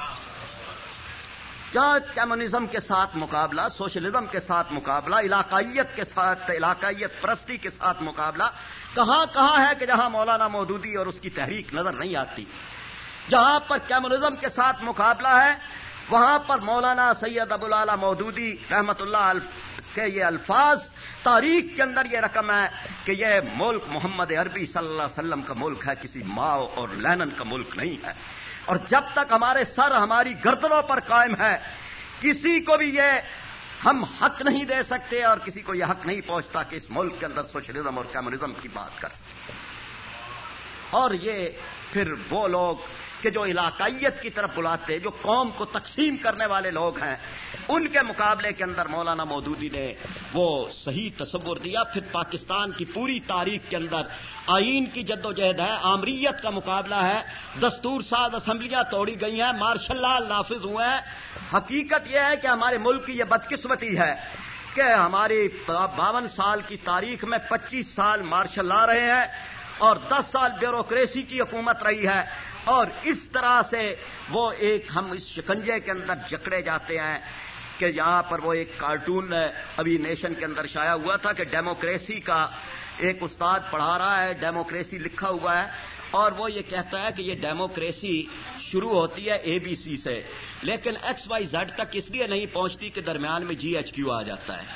کیا کمیونزم کے ساتھ مقابلہ، سوشلزم کے ساتھ مقابلہ، علاقائیت کے ساتھ، علاقائیت پرستی کے ساتھ مقابلہ کہاں کہاں ہے کہ جہاں مولانا مودودی اور اس کی تحریک نظر نہیں آتی. جہاں پر کمیونزم کے ساتھ مقابلہ ہے وہاں پر مولانا سید ابو الاعلی مودودی رحمت اللہ کے یہ الفاظ تاریخ کے اندر یہ رقم ہے کہ یہ ملک محمد عربی صلی اللہ علیہ وسلم کا ملک ہے، کسی ماؤ اور لینن کا ملک نہیں ہے. اور جب تک ہمارے سر ہماری گردنوں پر قائم ہے کسی کو بھی یہ ہم حق نہیں دے سکتے اور کسی کو یہ حق نہیں پہنچتا کہ اس ملک کے اندر سوشلزم اور کمیونزم کی بات کر سکتے. اور یہ پھر وہ لوگ کہ جو علاقائیت کی طرف بلاتے، جو قوم کو تقسیم کرنے والے لوگ ہیں، ان کے مقابلے کے اندر مولانا مودودی نے وہ صحیح تصور دیا. پھر پاکستان کی پوری تاریخ کے اندر آئین کی جدوجہد ہے، آمریت کا مقابلہ ہے، دستور ساز اسمبلیاں توڑی گئی ہیں، مارشل لا نافذ ہوئے ہیں. حقیقت یہ ہے کہ ہمارے ملک کی یہ بدقسمتی ہے کہ ہماری 52 سال کی تاریخ میں 25 سال مارشل لا رہے ہیں اور 10 سال بیوروکریسی کی حکومت رہی ہے، اور اس طرح سے وہ ایک ہم اس شکنجے کے اندر جکڑے جاتے ہیں کہ یہاں پر وہ ایک کارٹون ابھی نیشن کے اندر شائع ہوا تھا کہ ڈیموکریسی کا ایک استاد پڑھا رہا ہے، ڈیموکریسی لکھا ہوا ہے، اور وہ یہ کہتا ہے کہ یہ ڈیموکریسی شروع ہوتی ہے ABC سے، لیکن XYZ تک اس لیے نہیں پہنچتی کہ درمیان میں GHQ آ جاتا ہے.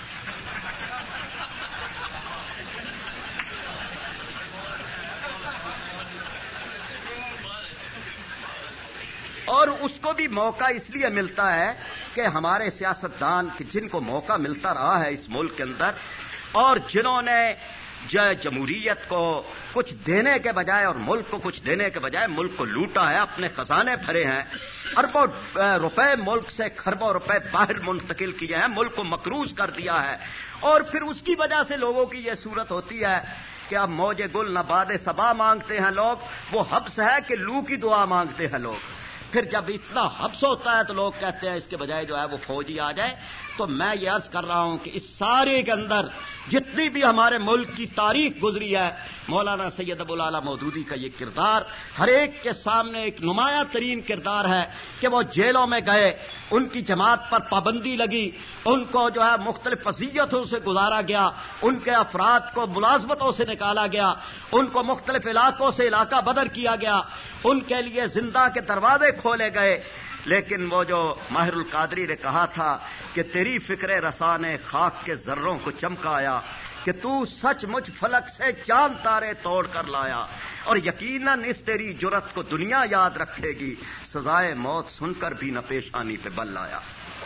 اور اس کو بھی موقع اس لیے ملتا ہے کہ ہمارے سیاستدان جن کو موقع ملتا رہا ہے اس ملک کے اندر، اور جنہوں نے جمہوریت کو کچھ دینے کے بجائے اور ملک کو کچھ دینے کے بجائے ملک کو لوٹا ہے، اپنے خزانے بھرے ہیں، اربوں روپے ملک سے خربوں روپے باہر منتقل کیے ہیں، ملک کو مقروض کر دیا ہے، اور پھر اس کی وجہ سے لوگوں کی یہ صورت ہوتی ہے کہ اب موج گل نہ باد صبا مانگتے ہیں لوگ، وہ حبس ہے کہ لو کی دعا مانگتے ہیں لوگ. پھر جب اتنا حبس ہوتا ہے تو لوگ کہتے ہیں اس کے بجائے جو ہے وہ فوجی آ جائے. تو میں یہ عرض کر رہا ہوں کہ اس سارے کے اندر جتنی بھی ہمارے ملک کی تاریخ گزری ہے، مولانا سید ابو الاعلی مودودی کا یہ کردار ہر ایک کے سامنے ایک نمایاں ترین کردار ہے کہ وہ جیلوں میں گئے، ان کی جماعت پر پابندی لگی، ان کو جو ہے مختلف اذیتوں سے گزارا گیا، ان کے افراد کو ملازمتوں سے نکالا گیا، ان کو مختلف علاقوں سے علاقہ بدر کیا گیا، ان کے لیے زندہ کے دروازے کھولے گئے. لیکن وہ جو ماہر القادری نے کہا تھا کہ تیری فکر رسا نے خاک کے ذروں کو چمکایا، کہ تو سچ مچ فلک سے چاند تارے توڑ کر لایا، اور یقیناً اس تیری جرت کو دنیا یاد رکھے گی، سزائے موت سن کر بھی نہ پیشانی پہ بل لایا.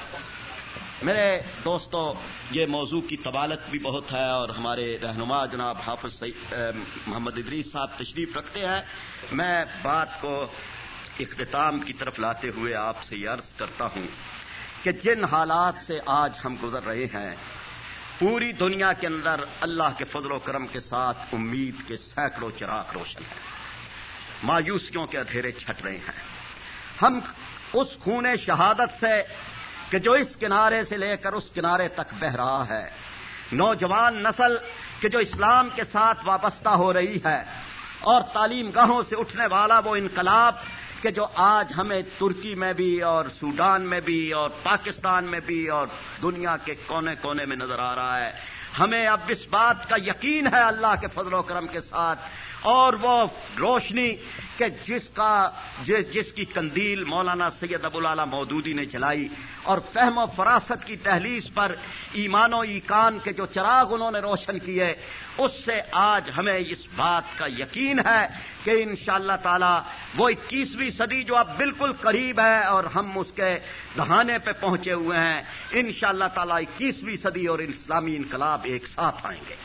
میرے دوستو، یہ موضوع کی طوالت بھی بہت ہے اور ہمارے رہنما جناب حافظ محمد ادریس صاحب تشریف رکھتے ہیں. میں بات کو اختتام کی طرف لاتے ہوئے آپ سے یہ عرض کرتا ہوں کہ جن حالات سے آج ہم گزر رہے ہیں، پوری دنیا کے اندر اللہ کے فضل و کرم کے ساتھ امید کے سینکڑوں چراغ روشن ہیں، مایوسیوں کے اندھیرے چھٹ رہے ہیں. ہم اس خون شہادت سے کہ جو اس کنارے سے لے کر اس کنارے تک بہہ رہا ہے، نوجوان نسل کہ جو اسلام کے ساتھ وابستہ ہو رہی ہے، اور تعلیم گاہوں سے اٹھنے والا وہ انقلاب کہ جو آج ہمیں ترکی میں بھی اور سوڈان میں بھی اور پاکستان میں بھی اور دنیا کے کونے کونے میں نظر آ رہا ہے، ہمیں اب اس بات کا یقین ہے اللہ کے فضل و کرم کے ساتھ، اور وہ روشنی کہ جس کی قندیل مولانا سید ابو الاعلی مودودی نے جلائی، اور فہم و فراست کی دہلیز پر ایمان و ایقان کے جو چراغ انہوں نے روشن کیے، اس سے آج ہمیں اس بات کا یقین ہے کہ انشاءاللہ تعالی وہ 21ویں صدی جو اب بالکل قریب ہے اور ہم اس کے دہانے پہ پہنچے ہوئے ہیں، انشاءاللہ تعالی 21ویں صدی اور اسلامی انقلاب ایک ساتھ آئیں گے۔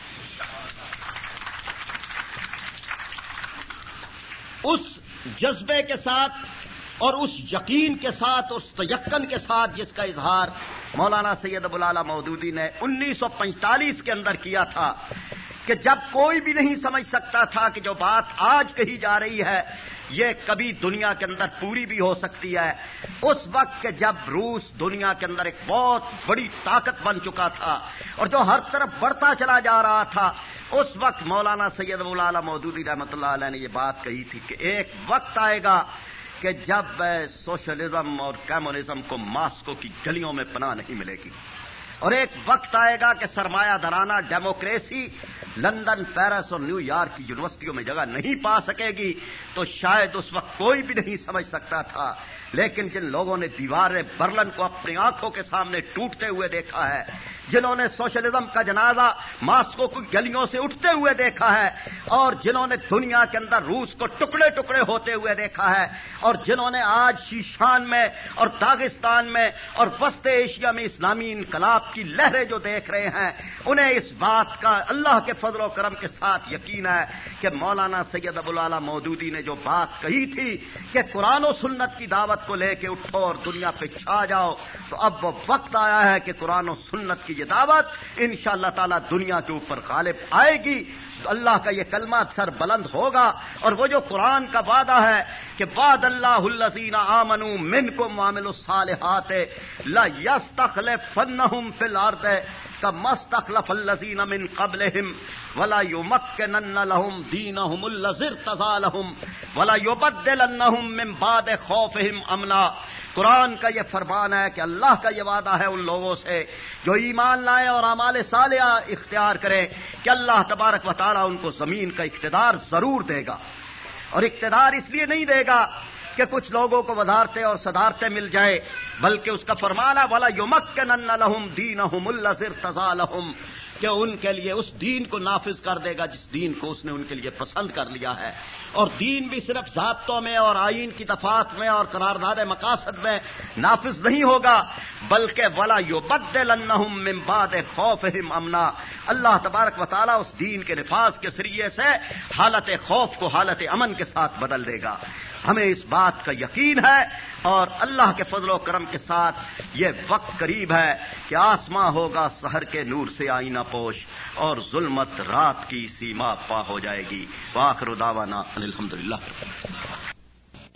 اس جذبے کے ساتھ اور اس یقین کے ساتھ، اس تیقن کے ساتھ جس کا اظہار مولانا سید ابو الاعلی مودودی نے 1945 کے اندر کیا تھا، کہ جب کوئی بھی نہیں سمجھ سکتا تھا کہ جو بات آج کہی جا رہی ہے یہ کبھی دنیا کے اندر پوری بھی ہو سکتی ہے، اس وقت کہ جب روس دنیا کے اندر ایک بہت بڑی طاقت بن چکا تھا اور جو ہر طرف بڑھتا چلا جا رہا تھا، اس وقت مولانا سید ابو الاعلی مودودی رحمۃ اللہ علیہ نے یہ بات کہی تھی کہ ایک وقت آئے گا کہ جب سوشلزم اور کمیونزم کو ماسکو کی گلیوں میں پناہ نہیں ملے گی، اور ایک وقت آئے گا کہ سرمایہ دارانہ ڈیموکریسی لندن، پیرس اور نیو یارک کی یونیورسٹیوں میں جگہ نہیں پا سکے گی۔ تو شاید اس وقت کوئی بھی نہیں سمجھ سکتا تھا، لیکن جن لوگوں نے دیوار برلن کو اپنی آنکھوں کے سامنے ٹوٹتے ہوئے دیکھا ہے، جنہوں نے سوشلزم کا جنازہ ماسکو کی گلیوں سے اٹھتے ہوئے دیکھا ہے، اور جنہوں نے دنیا کے اندر روس کو ٹکڑے ٹکڑے ہوتے ہوئے دیکھا ہے، اور جنہوں نے آج شیشان میں اور داغستان میں اور وسط ایشیا میں اسلامی انقلاب کی لہریں جو دیکھ رہے ہیں، انہیں اس بات کا اللہ کے فضل و کرم کے ساتھ یقین ہے کہ مولانا سید ابو الاعلی مودودی نے جو بات کہی تھی کہ قرآن و سنت کی دعوت کو لے کے اٹھو اور دنیا پہ چھا جاؤ، تو اب وہ وقت آیا ہے کہ قرآن و سنت کی یہ دعوت انشاءاللہ تعالی دنیا کے اوپر غالب آئے گی، اللہ کا یہ کلمہ سر بلند ہوگا، اور وہ جو قرآن کا وعدہ ہے کہ وعد اللہ الذین آمنوا منکم وعملوا الصالحات لیستخلفنہم فی الارض کما استخلف الذین من قبلہم ولا یمکنن لہم دینہم الذی ارتضی لہم ولا یبدلنہم من بعد خوفہم امنا۔ قرآن کا یہ فرمان ہے کہ اللہ کا یہ وعدہ ہے ان لوگوں سے جو ایمان لائیں اور اعمال صالحہ اختیار کریں کہ اللہ تبارک و تعالیٰ ان کو زمین کا اقتدار ضرور دے گا، اور اقتدار اس لیے نہیں دے گا کہ کچھ لوگوں کو وزارتیں اور صدارتیں مل جائے، بلکہ اس کا فرمان ہے وَلَا يُمَكِّنَنَّ لَهُمْ دِينَهُمُ الَّذِي ارْتَضَىٰ لَهُمْ، کہ ان کے لیے اس دین کو نافذ کر دے گا جس دین کو اس نے ان کے لیے پسند کر لیا ہے۔ اور دین بھی صرف ضابطوں میں اور آئین کی دفعات میں اور قرارداد مقاصد میں نافذ نہیں ہوگا، بلکہ وَلَا يُبَدِّلَنَّهُم مِّن بَعْدِ خَوْفِهِمْ أَمْنًا، اللہ تبارک و تعالیٰ اس دین کے نفاذ کے ذریعے سے حالت خوف کو حالت امن کے ساتھ بدل دے گا۔ ہمیں اس بات کا یقین ہے، اور اللہ کے فضل و کرم کے ساتھ یہ وقت قریب ہے کہ آسماں ہوگا سحر کے نور سے آئینہ پوش، اور ظلمت رات کی سیما پا ہو جائے گی۔ وآخر دعوانا ان الحمدللہ۔